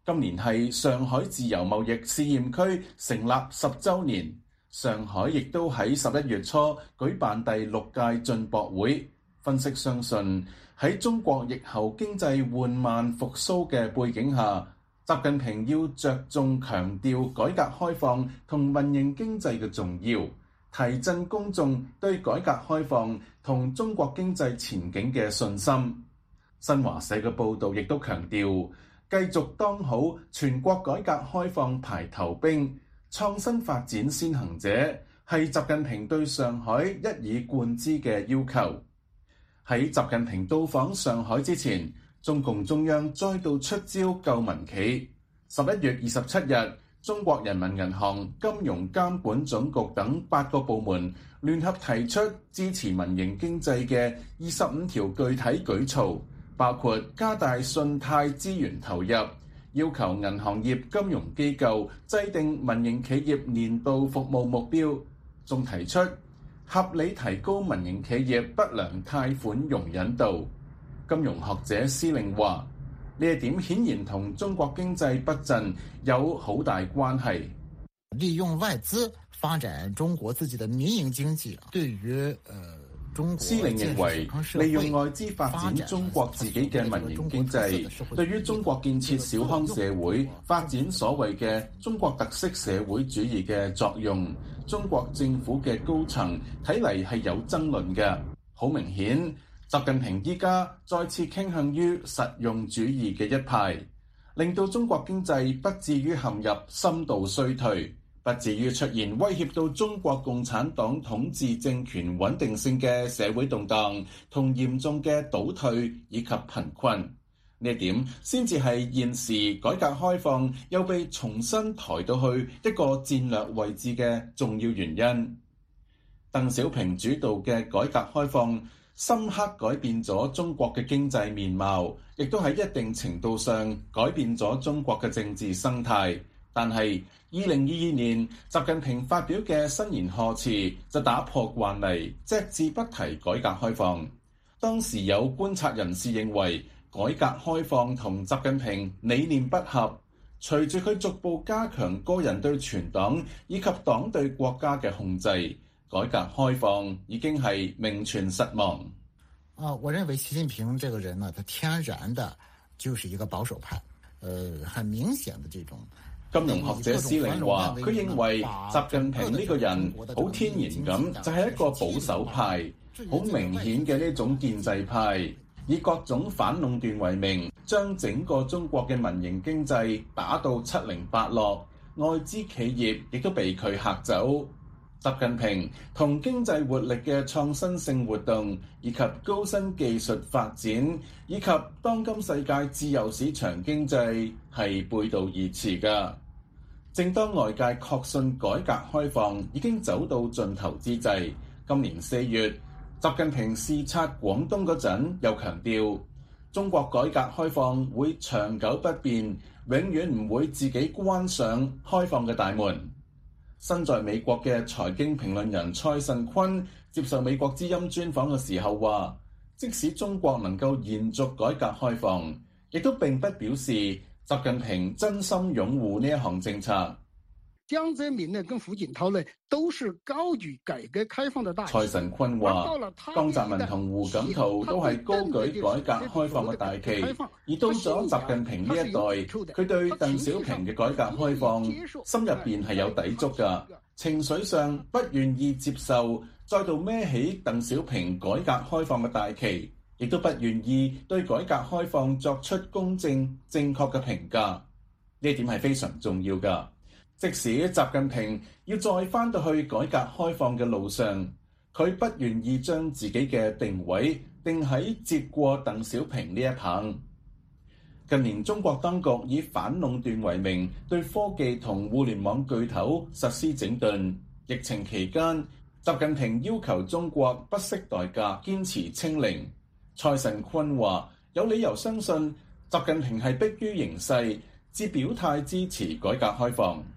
今年係上海自由貿易試驗區成立十週年，上海亦都喺十一月初舉辦第六屆進博會。分析相信喺中國疫後經濟緩慢復甦嘅背景下，習近平要着重強調改革開放同民營經濟嘅重要，提振公眾對改革開放同中國經濟前景嘅信心。新華社嘅報導亦都強調，繼續當好全國改革開放排頭兵、創新發展先行者，係習近平對上海一以貫之嘅要求。喺習近平到訪上海之前，中共中央再度出招救民企。十一月二十七日，中國人民銀行、金融監管總局等八個部門聯合提出支持民營經濟嘅二十五條具體舉措，包括加大信貸資源投入，要求銀行業金融機構制定民營企業年度服務目標，仲提出合理提高民營企業不良貸款容忍度。金融學者施令話，呢一點顯然同中國經濟不振有好大關係。 利用外資發展中國自己的民營經濟，對於呃中國施令認為，利用外資發展中國自己嘅民營經濟，對於中國建設小康社會、發展所謂嘅中國特色社會主義嘅作用，中國政府嘅高層睇嚟係有爭論嘅。好明顯，習近平依家再次傾向於實用主義嘅一派，令到中國經濟不至於陷入深度衰退，不至於出現威脅到中國共產黨統治政權穩定性嘅社會動盪同嚴重嘅倒退以及貧困。呢一點先至係現時改革開放又被重新抬到去一個戰略位置嘅重要原因。鄧小平主導嘅改革開放深刻改變咗中國嘅經濟面貌，亦都喺一定程度上改變咗中國嘅政治生態。但係二零二二年習近平發表嘅新年賀詞就打破慣例，隻字不提改革開放。當時有觀察人士認為，改革開放同習近平理念不合，隨住佢逐步加強個人對全黨以及黨對國家嘅控制，改革開放已經係名存實亡。 啊，我認為習近平這個人呢，他天然的就是一個保守派，呃，很明顯的這種。 金融學者施令話，佢認為習近平呢個人好天然咁就係一個保守派，好明顯嘅呢種建制派，以各種反壟斷為名，將整個中國嘅民營經濟打到七零八落，外資企業亦都被佢嚇走。習近平同經濟活力嘅創新性活動，以及高新技術發展，以及當今世界自由市場經濟係背道而馳㗎。正當外界確信改革開放已經走到盡頭之際，今年四月，習近平視察廣東嗰陣，又強調中國改革開放會長久不變，永遠唔會自己關上開放嘅大門。身在美國嘅財經評論人蔡慎坤接受美國之音專訪嘅時候話，即使中國能夠延續改革開放，亦都並不表示習近平真心擁護呢一項政策。 江澤民呢，跟胡錦濤呢，都是高舉改革開放的大旗。 蔡慎坤話，江澤民同胡錦濤都係高舉改革開放嘅大旗，而到咗習近平呢一代，佢對鄧小平嘅改革開放心入邊係有抵觸㗎，情緒上不願意接受，再度孭起鄧小平改革開放嘅大旗，亦都不願意對改革開放作出公正正確嘅評價。呢一點係非常重要㗎。即使習近平要再返到去改革開放嘅路上，佢不願意將自己嘅定位定喺接過鄧小平呢一棒。近年中國當局以反壟斷為名，對科技同互聯網巨頭實施整頓。疫情期間，習近平要求中國不惜代價堅持清零。蔡慎坤話，有理由相信習近平係迫於形勢，至表態支持改革開放。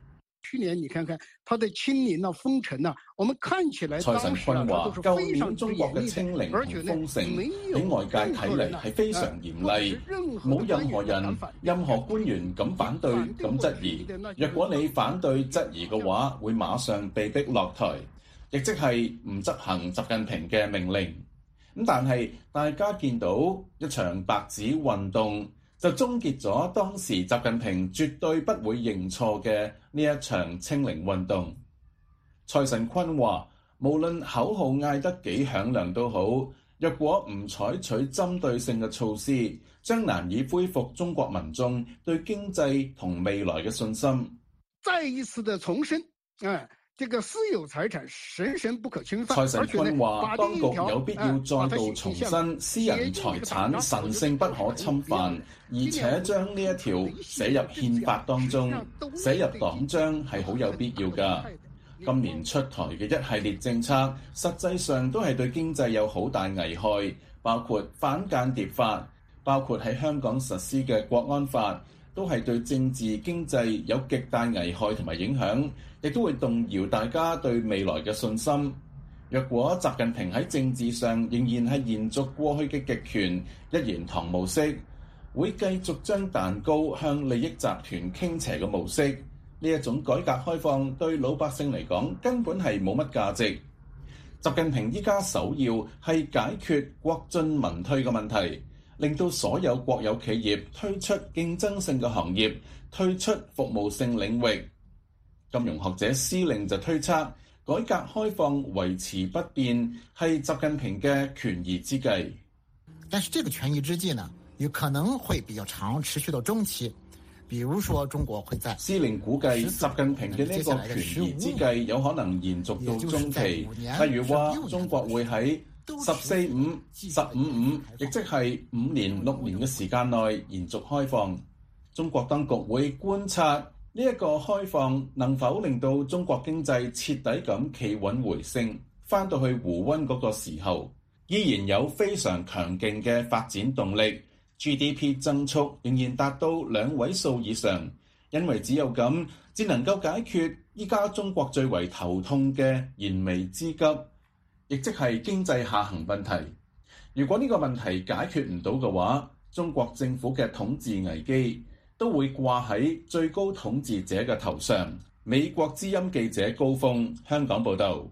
去年你看看他的清零啊、封城啊，我們看起來蔡神坤話：舊年中國嘅清零同封城喺外界睇嚟係非常嚴厲，冇任何人、任何官員敢反對、敢質疑。若果你反對質疑嘅話，會馬上被逼落台，亦即係唔執行習近平嘅命令。咁但係大家見到一場白紙運動，就終結咗當時習近平絕對不會認錯嘅呢一場清零運動。蔡神坤話：無論口號嗌得幾響亮都好，若果唔採取針對性嘅措施，將難以恢復中國民眾對經濟同未來嘅信心。 再一次的重申，哎這個私有財產神聖不可侵犯。 蔡神坤話：當局有必要再度重申私人財產神聖不可侵犯，而且將呢一條寫入憲法當中，寫入黨章係好有必要㗎。今年出台嘅一系列政策，實際上都係對經濟有好大危害，包括反間諜法，包括喺香港實施嘅國安法，都係對政治經濟有極大危害同埋影響，亦都會動搖大家對未來嘅信心。若果習近平喺政治上仍然係延續過去嘅極權一言堂模式，會繼續將蛋糕向利益集團傾斜嘅模式，呢一種改革開放對老百姓嚟講根本係冇乜價值。習近平依家首要係解決國進民退嘅問題，令到所有國有企業推出競爭性嘅行業，退出服務性領域。金融學者施令就推測，改革開放維持不變係習近平嘅權宜之計。 但是這個權宜之計呢，有可能會比較長，持續到中期。比如說中國會在施令估計習近平嘅呢個權宜之計有可能延續到中期，例如話中國會喺十四五、十五五，亦即係五年、六年嘅時間內延續開放。中國當局會觀察呢一個開放能否令到中國經濟徹底咁企穩回升，翻到去胡溫嗰個時候，依然有非常強勁嘅發展動力。G D P 增速仍然達到兩位數以上，因為只有咁，至能夠解決依家中國最為頭痛嘅燃眉之急，亦即係經濟下行問題。如果呢個問題解決唔到嘅話，中國政府嘅統治危機都會掛喺最高統治者嘅頭上。美國之音記者高峰，香港報道。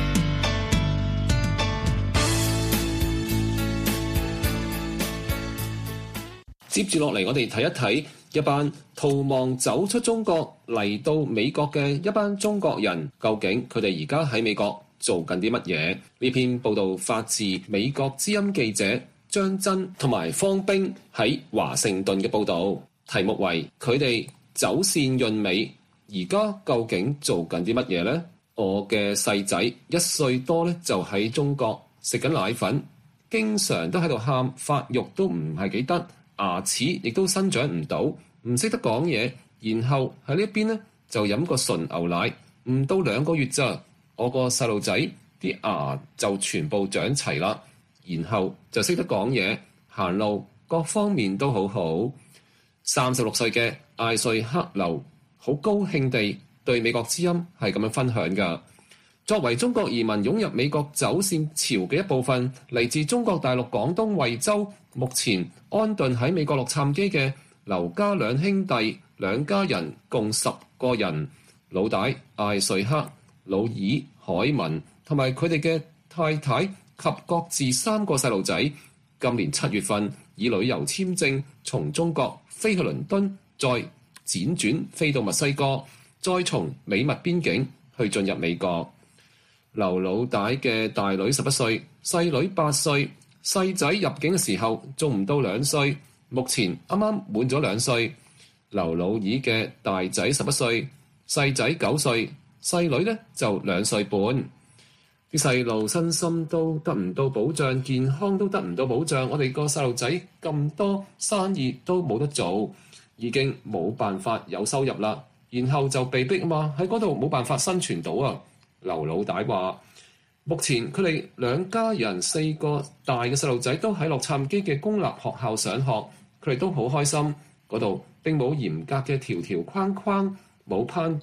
接住落嚟，我哋睇一睇一班逃亡走出中國嚟到美國嘅一班中國人，究竟佢哋而家喺美國做緊啲乜嘢？呢篇報道發自美國之音記者張真同埋方冰喺華盛頓嘅報道，題目為佢哋走線潤美，而家究竟做緊啲乜嘢呢？我嘅細仔一歲多咧，就喺中國食緊奶粉，經常都喺度喊，發育都唔係幾得。牙齒亦都生長唔到，唔識得講嘢，然後喺呢一邊咧就飲個純牛奶，唔到兩個月咋，我個細路仔啲牙就全部長齊啦，然後就識得講嘢，行路各方面都好好。三十六歲嘅艾瑞克流好高興地對美國之音係咁樣分享㗎。作為中國移民湧入美國走線潮嘅一部分，嚟自中國大陸廣東惠州，目前安頓喺美國洛杉磯嘅劉家兩兄弟，兩家人共十個人，老大艾瑞克、老二海文同埋佢哋嘅太太及各自三個細路仔，今年七月份以旅遊簽證從中國飛去倫敦，再輾轉飛到墨西哥，再從美墨邊境去進入美國。劉老大嘅大女十一歲，細女八歲，細仔入境嘅時候仲唔到兩歲，目前啱啱滿咗兩歲。劉老二嘅大仔十一歲，細仔九歲，細女呢就兩歲半。啲細路身心都得唔到保障，健康都得唔到保障。我哋個細路仔咁多生意都冇得做，已經冇辦法有收入啦。然後就被逼啊嘛，喺嗰度冇辦法生存到啊。劉老大話：目前佢哋兩家人四個大嘅細路仔都喺洛杉磯嘅公立學校上學，佢哋都好開心。嗰度並冇嚴格嘅條條框框，冇攀比，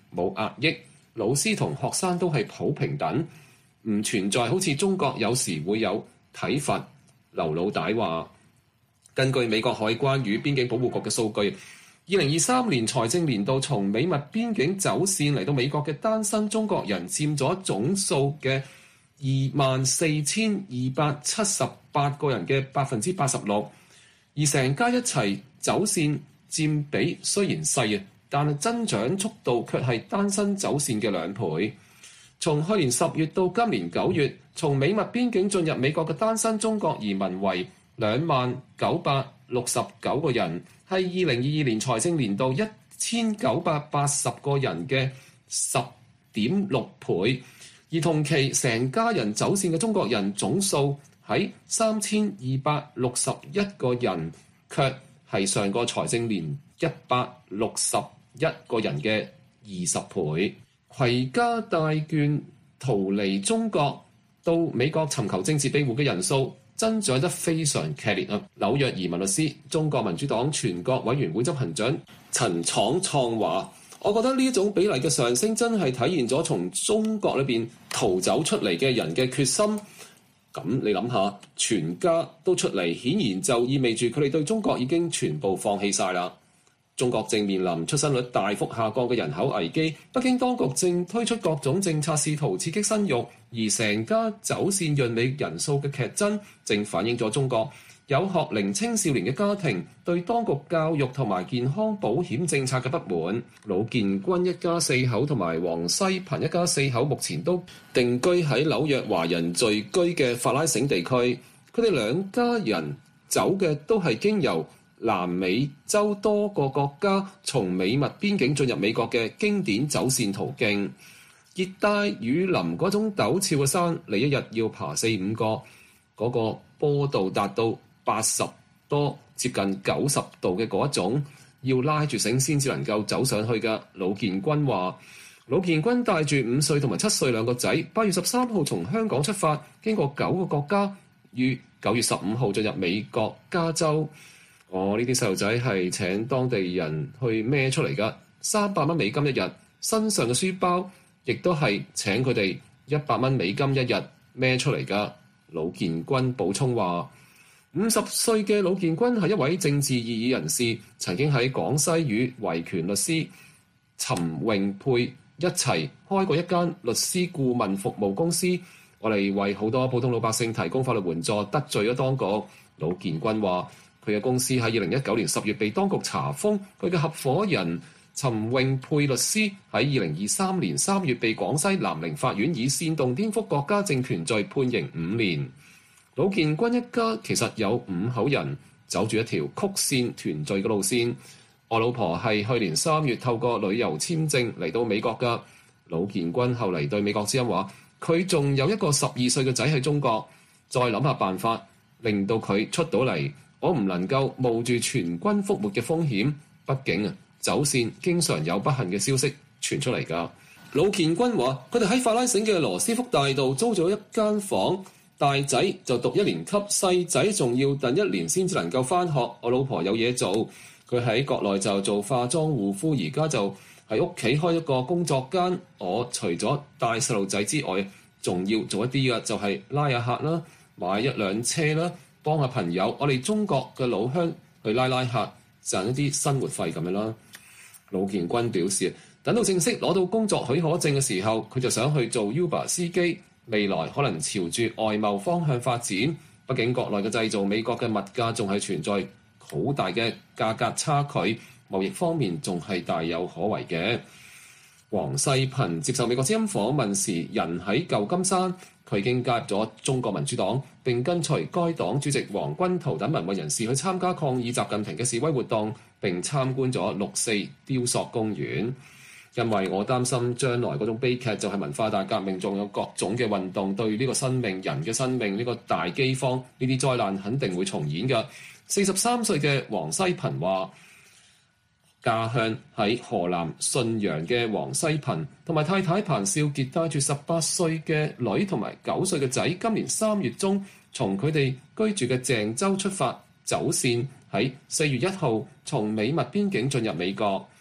冇壓抑，老師同學生都係好平等，唔存在好似中國有時會有體罰。劉老大話，根據美國海關與邊境保護局嘅數據，二零二三年財政年度從美墨邊境走線嚟到美國嘅單身中國人佔咗總數嘅二萬四千二百七十八個人嘅百分之八十六，而成家一齊走線佔比雖然細啊，但係增長速度卻係單身走線嘅兩倍。從去年十月到今年九月，從美墨邊境進入美國嘅單身中國移民為兩萬九百六十九個人，係二零二二年財政年度一千九百八十個人嘅十點六倍，而同期成家人走線嘅中國人總數喺三千二百六十一個人，卻係上個財政年一百六十一個人嘅二十倍。攜家帶眷逃離中國到美國尋求政治庇護嘅人數增長得非常劇烈啊！紐約移民律師、中國民主黨全國委員會執行長陳闖創話，我覺得呢種比例嘅上升真係體現咗從中國裏邊逃走出嚟嘅人嘅決心。咁你諗下，全家都出嚟，顯然就意味住佢哋對中國已經全部放棄晒啦。中國正面臨出生率大幅下降嘅人口危機，北京當局正推出各種政策試圖刺激生育，而成家走線潤美人數嘅劇增，正反映咗中國有學齡青少年嘅家庭對當局教育同埋健康保險政策嘅不滿。魯建軍一家四口同埋黃西鵬一家四口目前都定居喺紐約華人聚居嘅法拉盛地區，佢哋兩家人走嘅都係經由南美洲多個國家從美墨邊境進入美國嘅經典走線途徑。熱帶雨林嗰種陡峭嘅山，你一日要爬四五個，嗰、那個坡度達到八十多接近九十度嘅嗰一種，要拉住繩先至能夠走上去嘅。魯建軍話，魯建軍帶住五歲同埋七歲兩個仔，八月十三號從香港出發，經過九個國家，於九月十五號進入美國加州。我呢啲細路仔係請當地人去孭出嚟㗎，三百蚊美金一日，身上嘅書包亦都係請佢哋一百蚊美金一日孭出嚟㗎。魯建軍補充話，五十歲嘅魯建軍係一位政治異議人士，曾經喺廣西與維權律師陳永佩一齊開過一間律師顧問服務公司，我哋為好多普通老百姓提供法律援助，得罪咗當局。魯建軍話，佢嘅公司喺二零一九年十月被當局查封，佢嘅合夥人陳永佩律師喺二零二三年三月被廣西南寧法院以煽動顛覆國家政權罪判刑五年。魯建軍一家其實有五口人，走住一條曲線團聚嘅路線。我老婆係去年三月透過旅遊簽證嚟到美國㗎。魯建軍後嚟對美國之音話，佢仲有一個十二歲嘅仔喺中國，再諗下辦法令到佢出到嚟。我唔能夠冒住全軍覆沒嘅風險，畢竟啊，走線經常有不幸嘅消息傳出嚟㗎。魯建軍話，佢哋喺法拉盛嘅羅斯福大道租咗一間房，大仔就讀一年級，細仔仲要等一年先至能夠返學。我老婆有嘢做，佢喺國內就做化妝護膚，而家就喺屋企開一個工作間。我除咗帶細路仔之外，仲要做一啲嘅，就係拉下客啦，買一輛車啦，幫下朋友，我哋中國嘅老鄉去拉拉客，賺一啲生活費咁樣啦。魯建軍表示，等到正式攞到工作許可證嘅時候，佢就想去做 Uber 司機，未來可能朝住外貿方向發展。畢竟國內嘅製造，美國嘅物價仲係存在好大嘅價格差距，貿易方面仲係大有可為嘅。黃世鵬接受美國之音訪問時，人喺舊金山。佢已經加入咗中國民主黨，並跟隨該黨主席黃君濤等民運人士去參加抗議習近平嘅示威活動，並參觀咗六四雕塑公園。因為我擔心將來嗰種悲劇就係文化大革命，仲有各種嘅運動對呢個生命、人嘅生命、呢個大饑荒呢啲災難肯定會重演㗎。四十三歲嘅黃西鵬話，家鄉喺河南信陽嘅黃西鵬同埋太太彭少傑帶住十八歲嘅女同埋九歲嘅仔，今年三月中從佢哋居住嘅鄭州出發，走線喺四月一號從美墨邊境進入美國。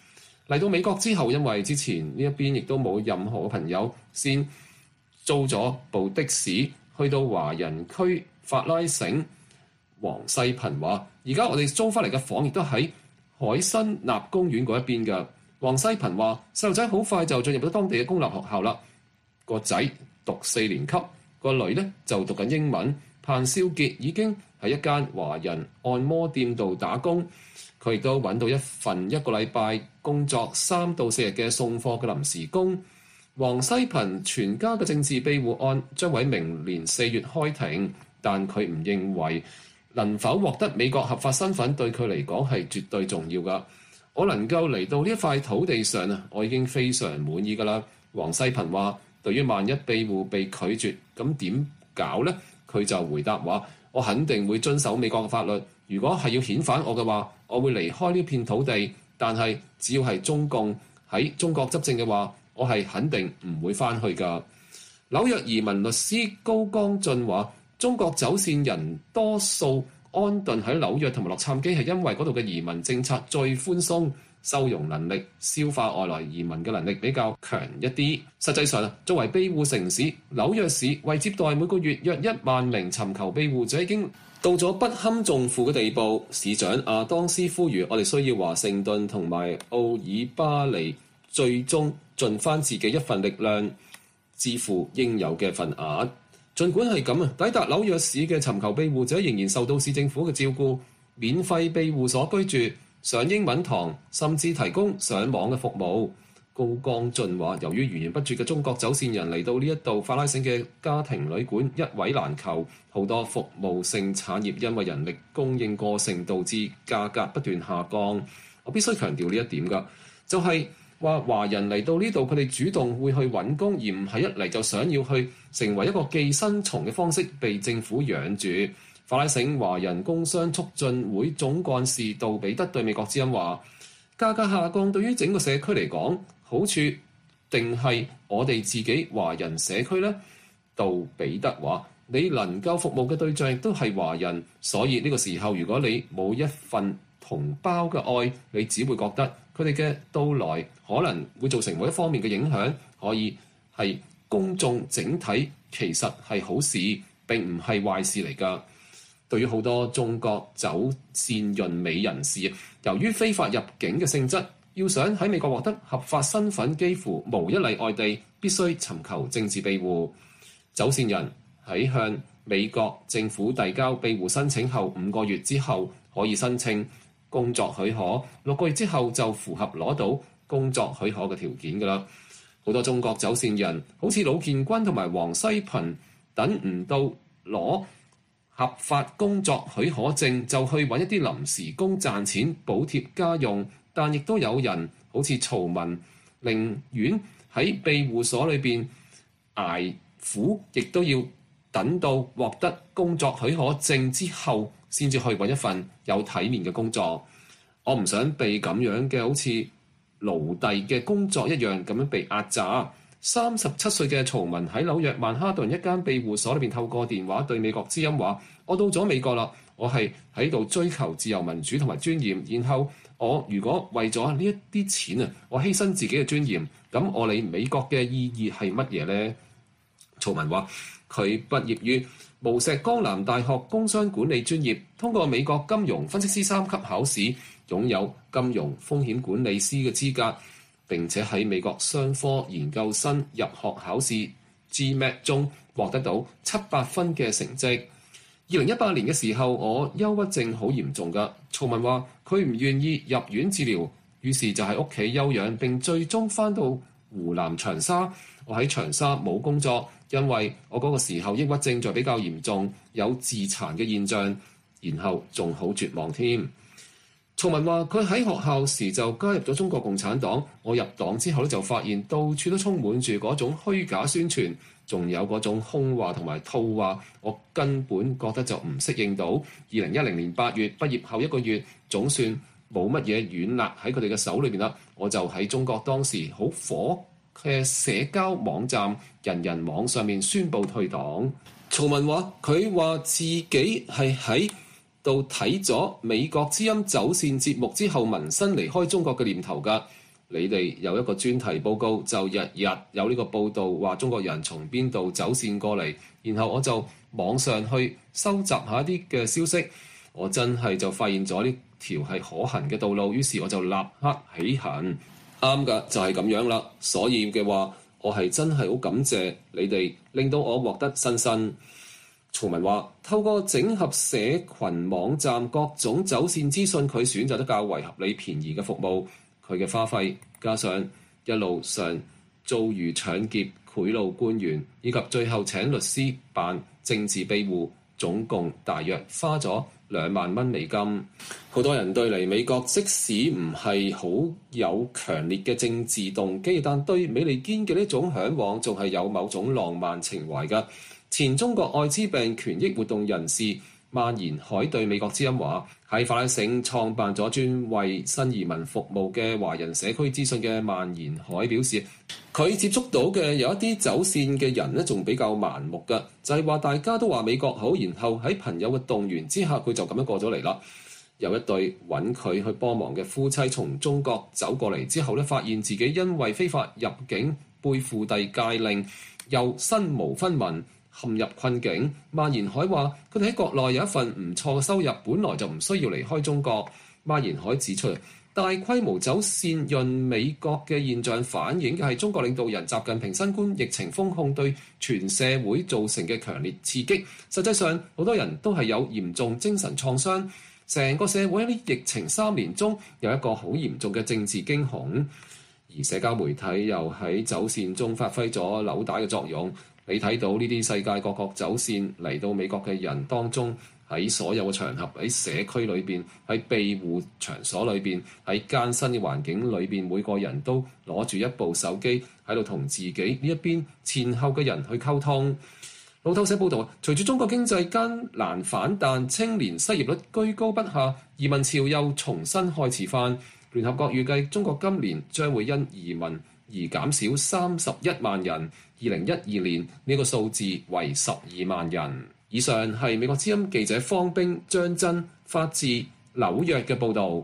嚟到美國之後，因為之前呢一邊亦都冇任何嘅朋友，先租咗部的士去到華人區法拉盛。黃世頻話：而家我哋租翻嚟嘅房亦都喺海新納公園嗰一邊㗎。黃世頻話：細路仔好快就進入咗當地嘅公立學校啦。個仔讀四年級，個女呢就讀緊英文。彭少傑已經喺一間華人按摩店度打工，佢亦都揾到一份一個禮拜工作三到四日嘅送貨嘅臨時工。黃世頻全家嘅政治庇護案將喺明年四月開庭，但佢唔認為能否獲得美國合法身份對佢嚟講係絕對重要㗎。我能夠嚟到呢一塊土地上啊，我已經非常滿意㗎啦。黃世頻話：對於萬一庇護被拒絕，咁點搞呢？佢就回答話：我肯定會遵守美國嘅法律。如果係要遣返我嘅話，我會離開呢片土地。但係只要係中共喺中國執政嘅話，我係肯定唔會翻去㗎。紐約移民律師高江俊話：中國走線人多數安頓喺紐約同埋洛杉磯，係因為嗰度嘅移民政策最寬鬆，收容能力、消化外來移民嘅能力比較強一啲。實際上啊，作為庇護城市，紐約市為接待每個月約一萬名尋求庇護者，已經到咗不堪重負嘅地步。市長阿當斯呼籲我哋需要華盛頓同埋奧爾巴尼最終盡翻自己一份力量，支付應有嘅份額。儘管係咁啊，抵達紐約市嘅尋求庇護者仍然受到市政府嘅照顧，免費庇護所居住，上英文堂，甚至提供上網嘅服務。高江俊話：由於源源不絕嘅中國走線人嚟到呢一度法拉盛嘅家庭旅館一位難求，好多服務性產業因為人力供應過剩導致價格不斷下降。我必須強調呢一點㗎，就係、是。話華人嚟到呢度，佢哋主動會去揾工，而唔係一嚟就想要去成為一個寄生蟲嘅方式被政府養住。法拉盛華人工商促進會總幹事杜比德對美國之音話：價格下降對於整個社區嚟講好處，定係我哋自己華人社區呢？杜比德話：你能夠服務嘅對象亦都係華人，所以呢個時候如果你冇一份同胞嘅愛，你只會覺得佢哋嘅到來可能會造成某一方面嘅影響，可以係公眾整體其實係好事，並唔係壞事嚟㗎。對於好多中國走線潤美人士，由於非法入境嘅性質，要想喺美國獲得合法身份，幾乎無一例外地必須尋求政治庇護。走線人喺向美國政府遞交庇護申請後五個月之後可以申請工作許可，六個月之後就符合攞到工作許可嘅條件㗎啦。好多中國走線人好似魯建軍同埋黃西頻，等唔到攞合法工作許可證就去揾一啲臨時工賺錢補貼家用，但亦都有人好似曹文，寧願喺庇護所裏邊捱苦，亦都要等到獲得工作許可證之後先至去揾一份有體面嘅工作。我唔想被咁樣嘅好似奴隸嘅工作一樣咁樣被壓榨。三十七歲嘅曹文喺紐約曼哈頓一間庇護所裏邊透過電話對美國之音話：我到咗美國啦，我係喺度追求自由民主同埋尊嚴。然後我如果為咗呢一啲錢啊，我犧牲自己嘅尊嚴，咁我嚟美國嘅意義係乜嘢呢？曹文話：佢畢業於無錫江南大學工商管理專業，通過美國金融分析師三級考試，擁有金融風險管理師嘅資格，並且喺美國商科研究生入學考試 G M A T 中獲得到七百分嘅成績。二零一八年嘅時候，我憂鬱症好嚴重㗎。曹文話佢唔願意入院治療，於是就喺屋企休養，並最終返到湖南長沙。我喺長沙冇工作，因為我嗰個時候抑鬱症就比較嚴重，有自殘嘅現象，然後仲好絕望添。曹文話佢喺學校時就加入咗中國共產黨，我入黨之後咧就發現到處都充滿住嗰種虛假宣傳，仲有嗰種空話同埋套話，我根本覺得就唔適應到。二零一零年八月畢業後一個月，總算冇乜嘢軟肋喺佢哋嘅手裏邊啦，我就喺中國當時好火嘅社交網站人人網上面宣布退黨。曹文話佢話自己係喺到睇咗美國之音走線節目之後，萌生離開中國嘅念頭㗎。 你哋有一個專題報告，就日日有呢個報導話中國人從邊度走線過嚟，然後我就網上去收集下一啲嘅消息，我真係就發現咗呢條係可行嘅道路，於是我就立刻起行。啱㗎，就係咁樣啦。所以嘅話，我係真係好感謝你哋，令到我獲得新生。曹文話：透過整合社群網站各種走線資訊，佢選擇得較為合理便宜嘅服務。佢嘅花費加上一路上遭遇搶劫、賄賂官員，以及最後請律師辦政治庇護，總共大約花咗兩萬蚊美金。好多人對嚟美國，即使唔係好有強烈嘅政治動機，但對美利堅嘅呢種嚮往，仲係有某種浪漫情懷㗎。前中國愛滋病權益活動人士蔓延海對美國之音話：喺法拉盛創辦咗專為新移民服務嘅華人社區資訊嘅蔓延海表示，佢接觸到嘅有一啲走線嘅人呢，仲比較盲目㗎，就係話大家都話美國好，然後喺朋友嘅動員之下，佢就咁樣過咗嚟啦。有一對揾佢去幫忙嘅夫妻從中國走過嚟之後呢，發現自己因為非法入境背負遞解令，又身無分文，陷入困境。蔓延海話：佢哋喺國內有一份唔錯嘅收入，本來就唔需要離開中國。蔓延海指出，大規模走線潤美國嘅現象，反映嘅係中國領導人習近平新冠疫情封控對全社會造成嘅強烈刺激。實際上，好多人都係有嚴重精神創傷，成個社會喺呢疫情三年中有一個好嚴重嘅政治驚恐，而社交媒體又喺走線中發揮咗紐帶嘅作用。你睇到呢啲世界各國走線嚟到美國嘅人當中，喺所有嘅場合，喺社區裏邊，喺庇護場所裏邊，喺艱辛嘅環境裏邊，每個人都攞住一部手機喺度同自己呢一邊前後嘅人去溝通。路透社報導，隨住中國經濟艱難反彈，青年失業率居高不下，移民潮又重新開始翻。聯合國預計中國今年將會因移民而減少三十一萬人。二零一二年呢個數字為十二萬人。以上係美國之音記者方冰、張真發自紐約嘅報導。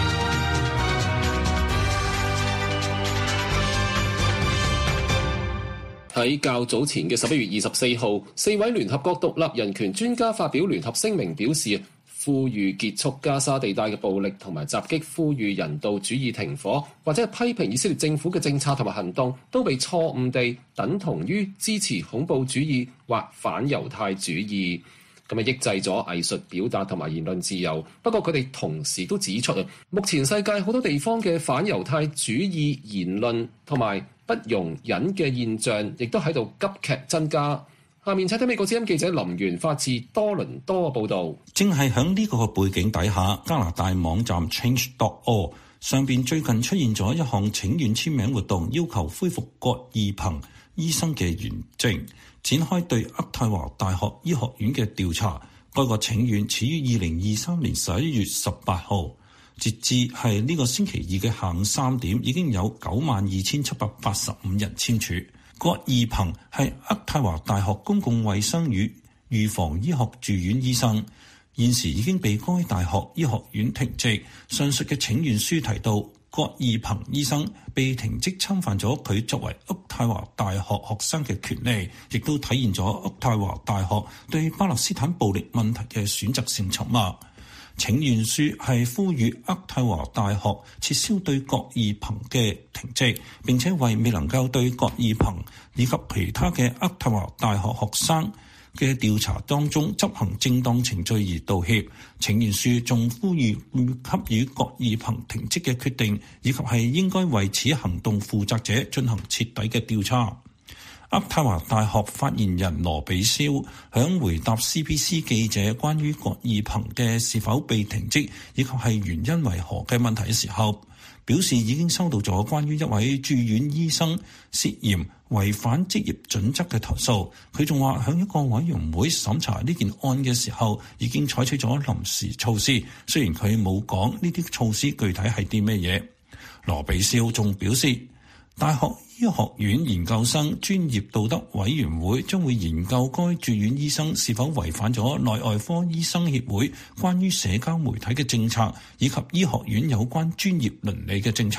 喺較早前嘅十一月二十四號，四位聯合國獨立人權專家發表聯合聲明，表示呼籲結束加沙地帶嘅暴力同埋襲擊，呼籲人道主義停火，或者係批評以色列政府嘅政策同埋行動，都被錯誤地等同於支持恐怖主義或反猶太主義，咁啊抑制咗藝術表達同埋言論自由。不過佢哋同時都指出啊，目前世界好多地方嘅反猶太主義言論同埋不容忍嘅現象，亦都喺度急劇增加。下面請睇美國之音記者林源發自多倫多嘅報導。 正係喺呢個背景底下，加拿大網站 change dot org 上邊最近出現咗一項請願簽名活動，要求恢復葛義鵬醫生嘅原證，展開對渥太華大學醫學院嘅調查。該個請願始於二零二三年十一月十八號，截至係呢個星期二嘅下午三點，已經有九萬二千七百八十五人簽署。葛義鵬係渥太華大學公共衛生與預防醫學住院醫生，現時已經被該大學醫學院停職。上述嘅請願書提到，葛義鵬醫生被停職侵犯咗佢作為渥太華大學學生嘅權利，亦都體現咗渥太華大學對巴勒斯坦暴力問題嘅選擇性沉默。請願書係呼籲渥太華大學撤銷對葛義鵬嘅停職，並且為未能夠對葛義鵬以及其他嘅渥太華大學學生嘅調查當中執行正當程序而道歉。請願書仲呼籲給予葛義鵬停職嘅決定，以及係應該為此行動負責者進行徹底嘅調查。渥太華大學發言人羅比蕭響回答 C B C 記者關於葛義鵬嘅是否被停職以及係原因為何嘅問題嘅時候，表示已經收到咗關於一位住院醫生涉嫌違反職業準則嘅投訴。佢仲話響一個委員會審查呢件案嘅時候，已經採取咗臨時措施，雖然佢冇講呢啲措施具體係啲咩嘢。羅比蕭仲表示，大學醫學院研究生專業道德委員會將會研究該住院醫生是否違反咗內外科醫生協會關於社交媒體嘅政策，以及醫學院有關專業倫理嘅政策。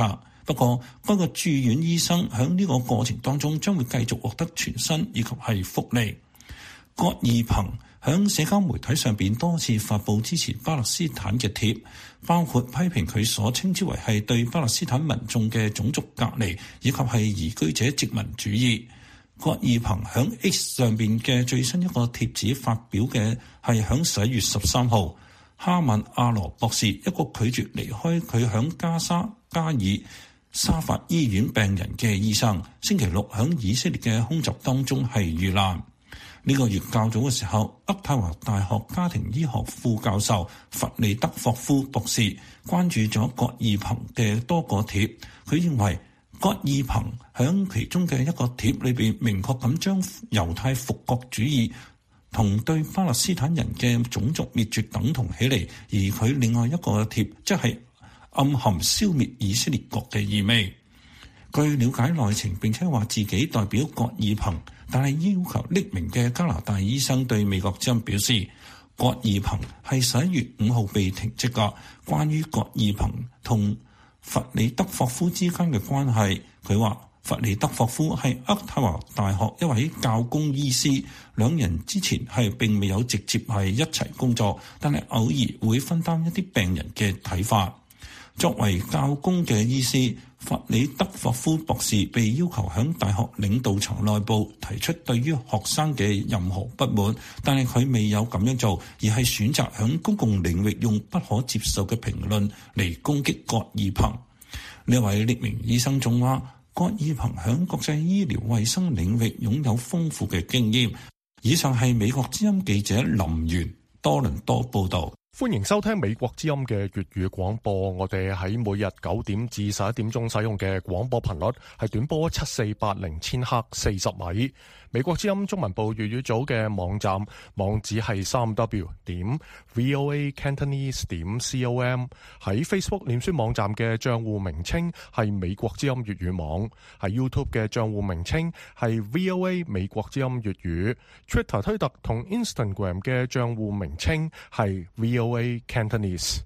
不過，該個住院醫生喺呢個過程當中將會繼續獲得全薪以及係福利。葛爾彭喺社交媒體上邊多次發布支持巴勒斯坦嘅帖，包括批評佢所稱之為係對巴勒斯坦民眾嘅種族隔離以及係移居者殖民主義。葛爾彭喺 X 上邊嘅最新一個帖子發表嘅係喺十一月十三號，哈曼阿羅博士，一個拒絕離開佢喺加沙加爾沙法醫院病人嘅醫生，星期六喺以色列嘅空襲當中係遇難。呢個月較早嘅時候，渥太華大學家庭醫學副教授弗利德霍夫博士關注咗葛爾彭嘅多個帖，佢認為葛爾彭喺其中嘅一個帖裏邊明確咁將猶太復國主義同對巴勒斯坦人嘅種族滅絕等同起嚟，而佢另外一個帖即係暗含消滅以色列國嘅意味。據了解內情並且話自己代表葛爾彭，但係要求匿名嘅加拿大醫生對美國之音表示，葛爾彭係十一月五號被停職㗎。關於葛爾彭同弗里德霍夫之間嘅關係，佢話弗里德霍夫係渥太華大學一位教工醫師，兩人之前係並未有直接係一齊工作，但係偶爾會分擔一啲病人嘅睇法。作為教工嘅醫師，弗里德霍夫博士被要求喺大學領導層內部提出對於學生嘅任何不滿，但係佢未有咁樣做，而係選擇喺公共領域用不可接受嘅評論嚟攻擊葛爾彭。呢位匿名醫生仲話，葛爾彭喺國際醫療衛生領域擁有豐富嘅經驗。以上係美國之音記者林源多倫多報導。 歡迎收聽美國之音嘅粵語廣播。我哋喺每日九點至十一點鐘使用嘅廣播頻率係短波七四八零千赫四十米。美國之音中文部粵語組嘅網站網址係三 w 點 voa cantonese 點 com。喺 Facebook 臉書網站嘅賬戶名稱係美國之音粵語網。喺 YouTube 嘅賬戶名稱係 VOA 美國之音粵語。Twitter 推特同 Instagram 嘅賬戶名稱係 VOA Cantonese。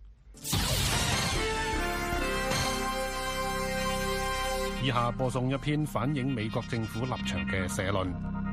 以下播送一篇反映美國政府立場嘅社論。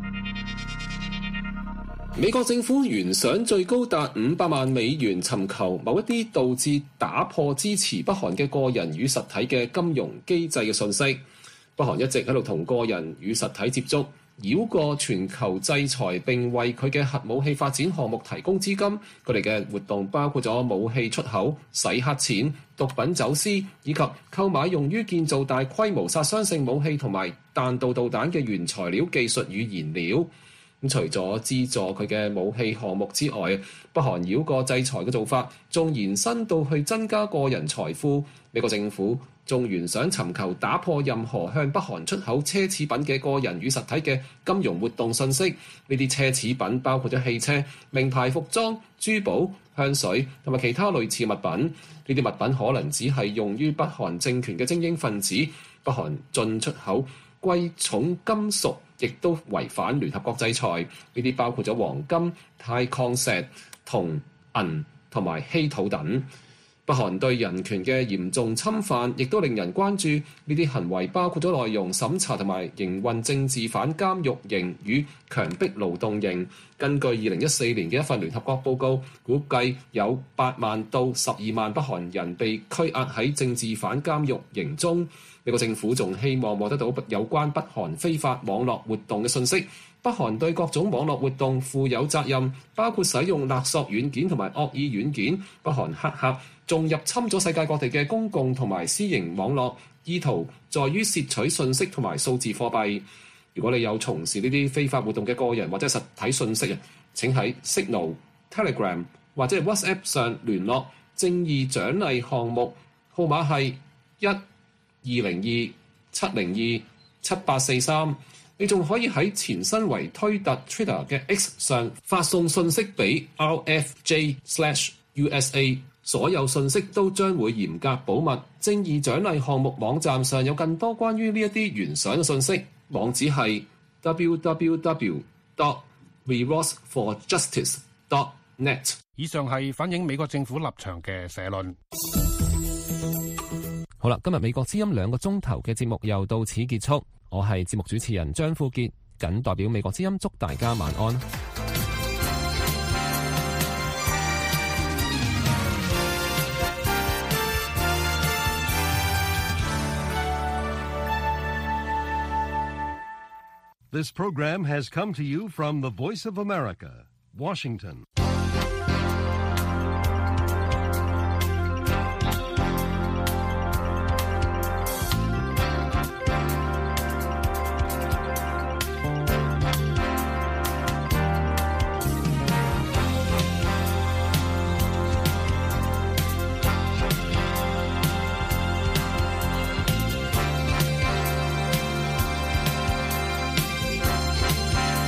美國政府懸賞最高達五百萬美元，尋求某一啲導致打破支持北韓嘅個人與實體嘅金融機制嘅訊息。北韓一直喺度同個人與實體接觸，繞過全球制裁並為佢嘅核武器發展項目提供資金。佢哋嘅活動包括咗武器出口、洗黑錢、毒品走私，以及購買用於建造大規模殺傷性武器同埋彈道導彈嘅原材料、技術與燃料。咁除咗資助佢嘅武器項目之外，北韓繞過制裁嘅做法仲延伸到去增加個人財富。美國政府仲原想尋求打破任何向北韓出口奢侈品嘅個人與實體嘅金融活動信息。呢啲奢侈品包括咗汽車、名牌服裝、珠寶、香水同埋其他類似物品。呢啲物品可能只係用於北韓政權嘅精英分子。北韓進出口貴重金屬亦都違反聯合國制裁。呢啲包括咗黃金、鈦礦石、銅、銀同埋稀土等。北韓對人權嘅嚴重侵犯，亦都令人關注。呢啲行為包括咗內容審查同埋營運政治犯監獄營與強迫勞動營。根據二零一四年嘅一份聯合國報告，估計有八萬到十二萬北韓人被拘押喺政治犯監獄營中。美國政府仲希望獲得到有關北韓非法網絡活動嘅信息。北韓對各種網絡活動負有責任，包括使用勒索軟件同埋惡意軟件。北韓黑客仲入侵咗世界各地嘅公共同埋私營網絡，意圖在於竊取信息同埋數字貨幣。如果你有從事呢啲非法活動嘅個人或者實體信息啊，請喺 Signal、Telegram 或者 WhatsApp 上聯絡正義獎勵項目，號碼係一二零二七零二七八四三。你仲可以喺前身為推特 Twitter 嘅 X 上發送信息俾 R F J slash U S A， 所有信息都將會嚴格保密。正義獎勵項目網站上有更多關於呢一啲懸賞嘅信息，網址係 w w w dot rewards for justice dot net。 以上係反映美國政府立場嘅社論。 好啦，今日美國之音兩個鐘頭嘅節目又到此結束，我係節目主持人張富傑，謹代表美國之音祝大家晚安。 This program has come to you from the Voice of America, Washington.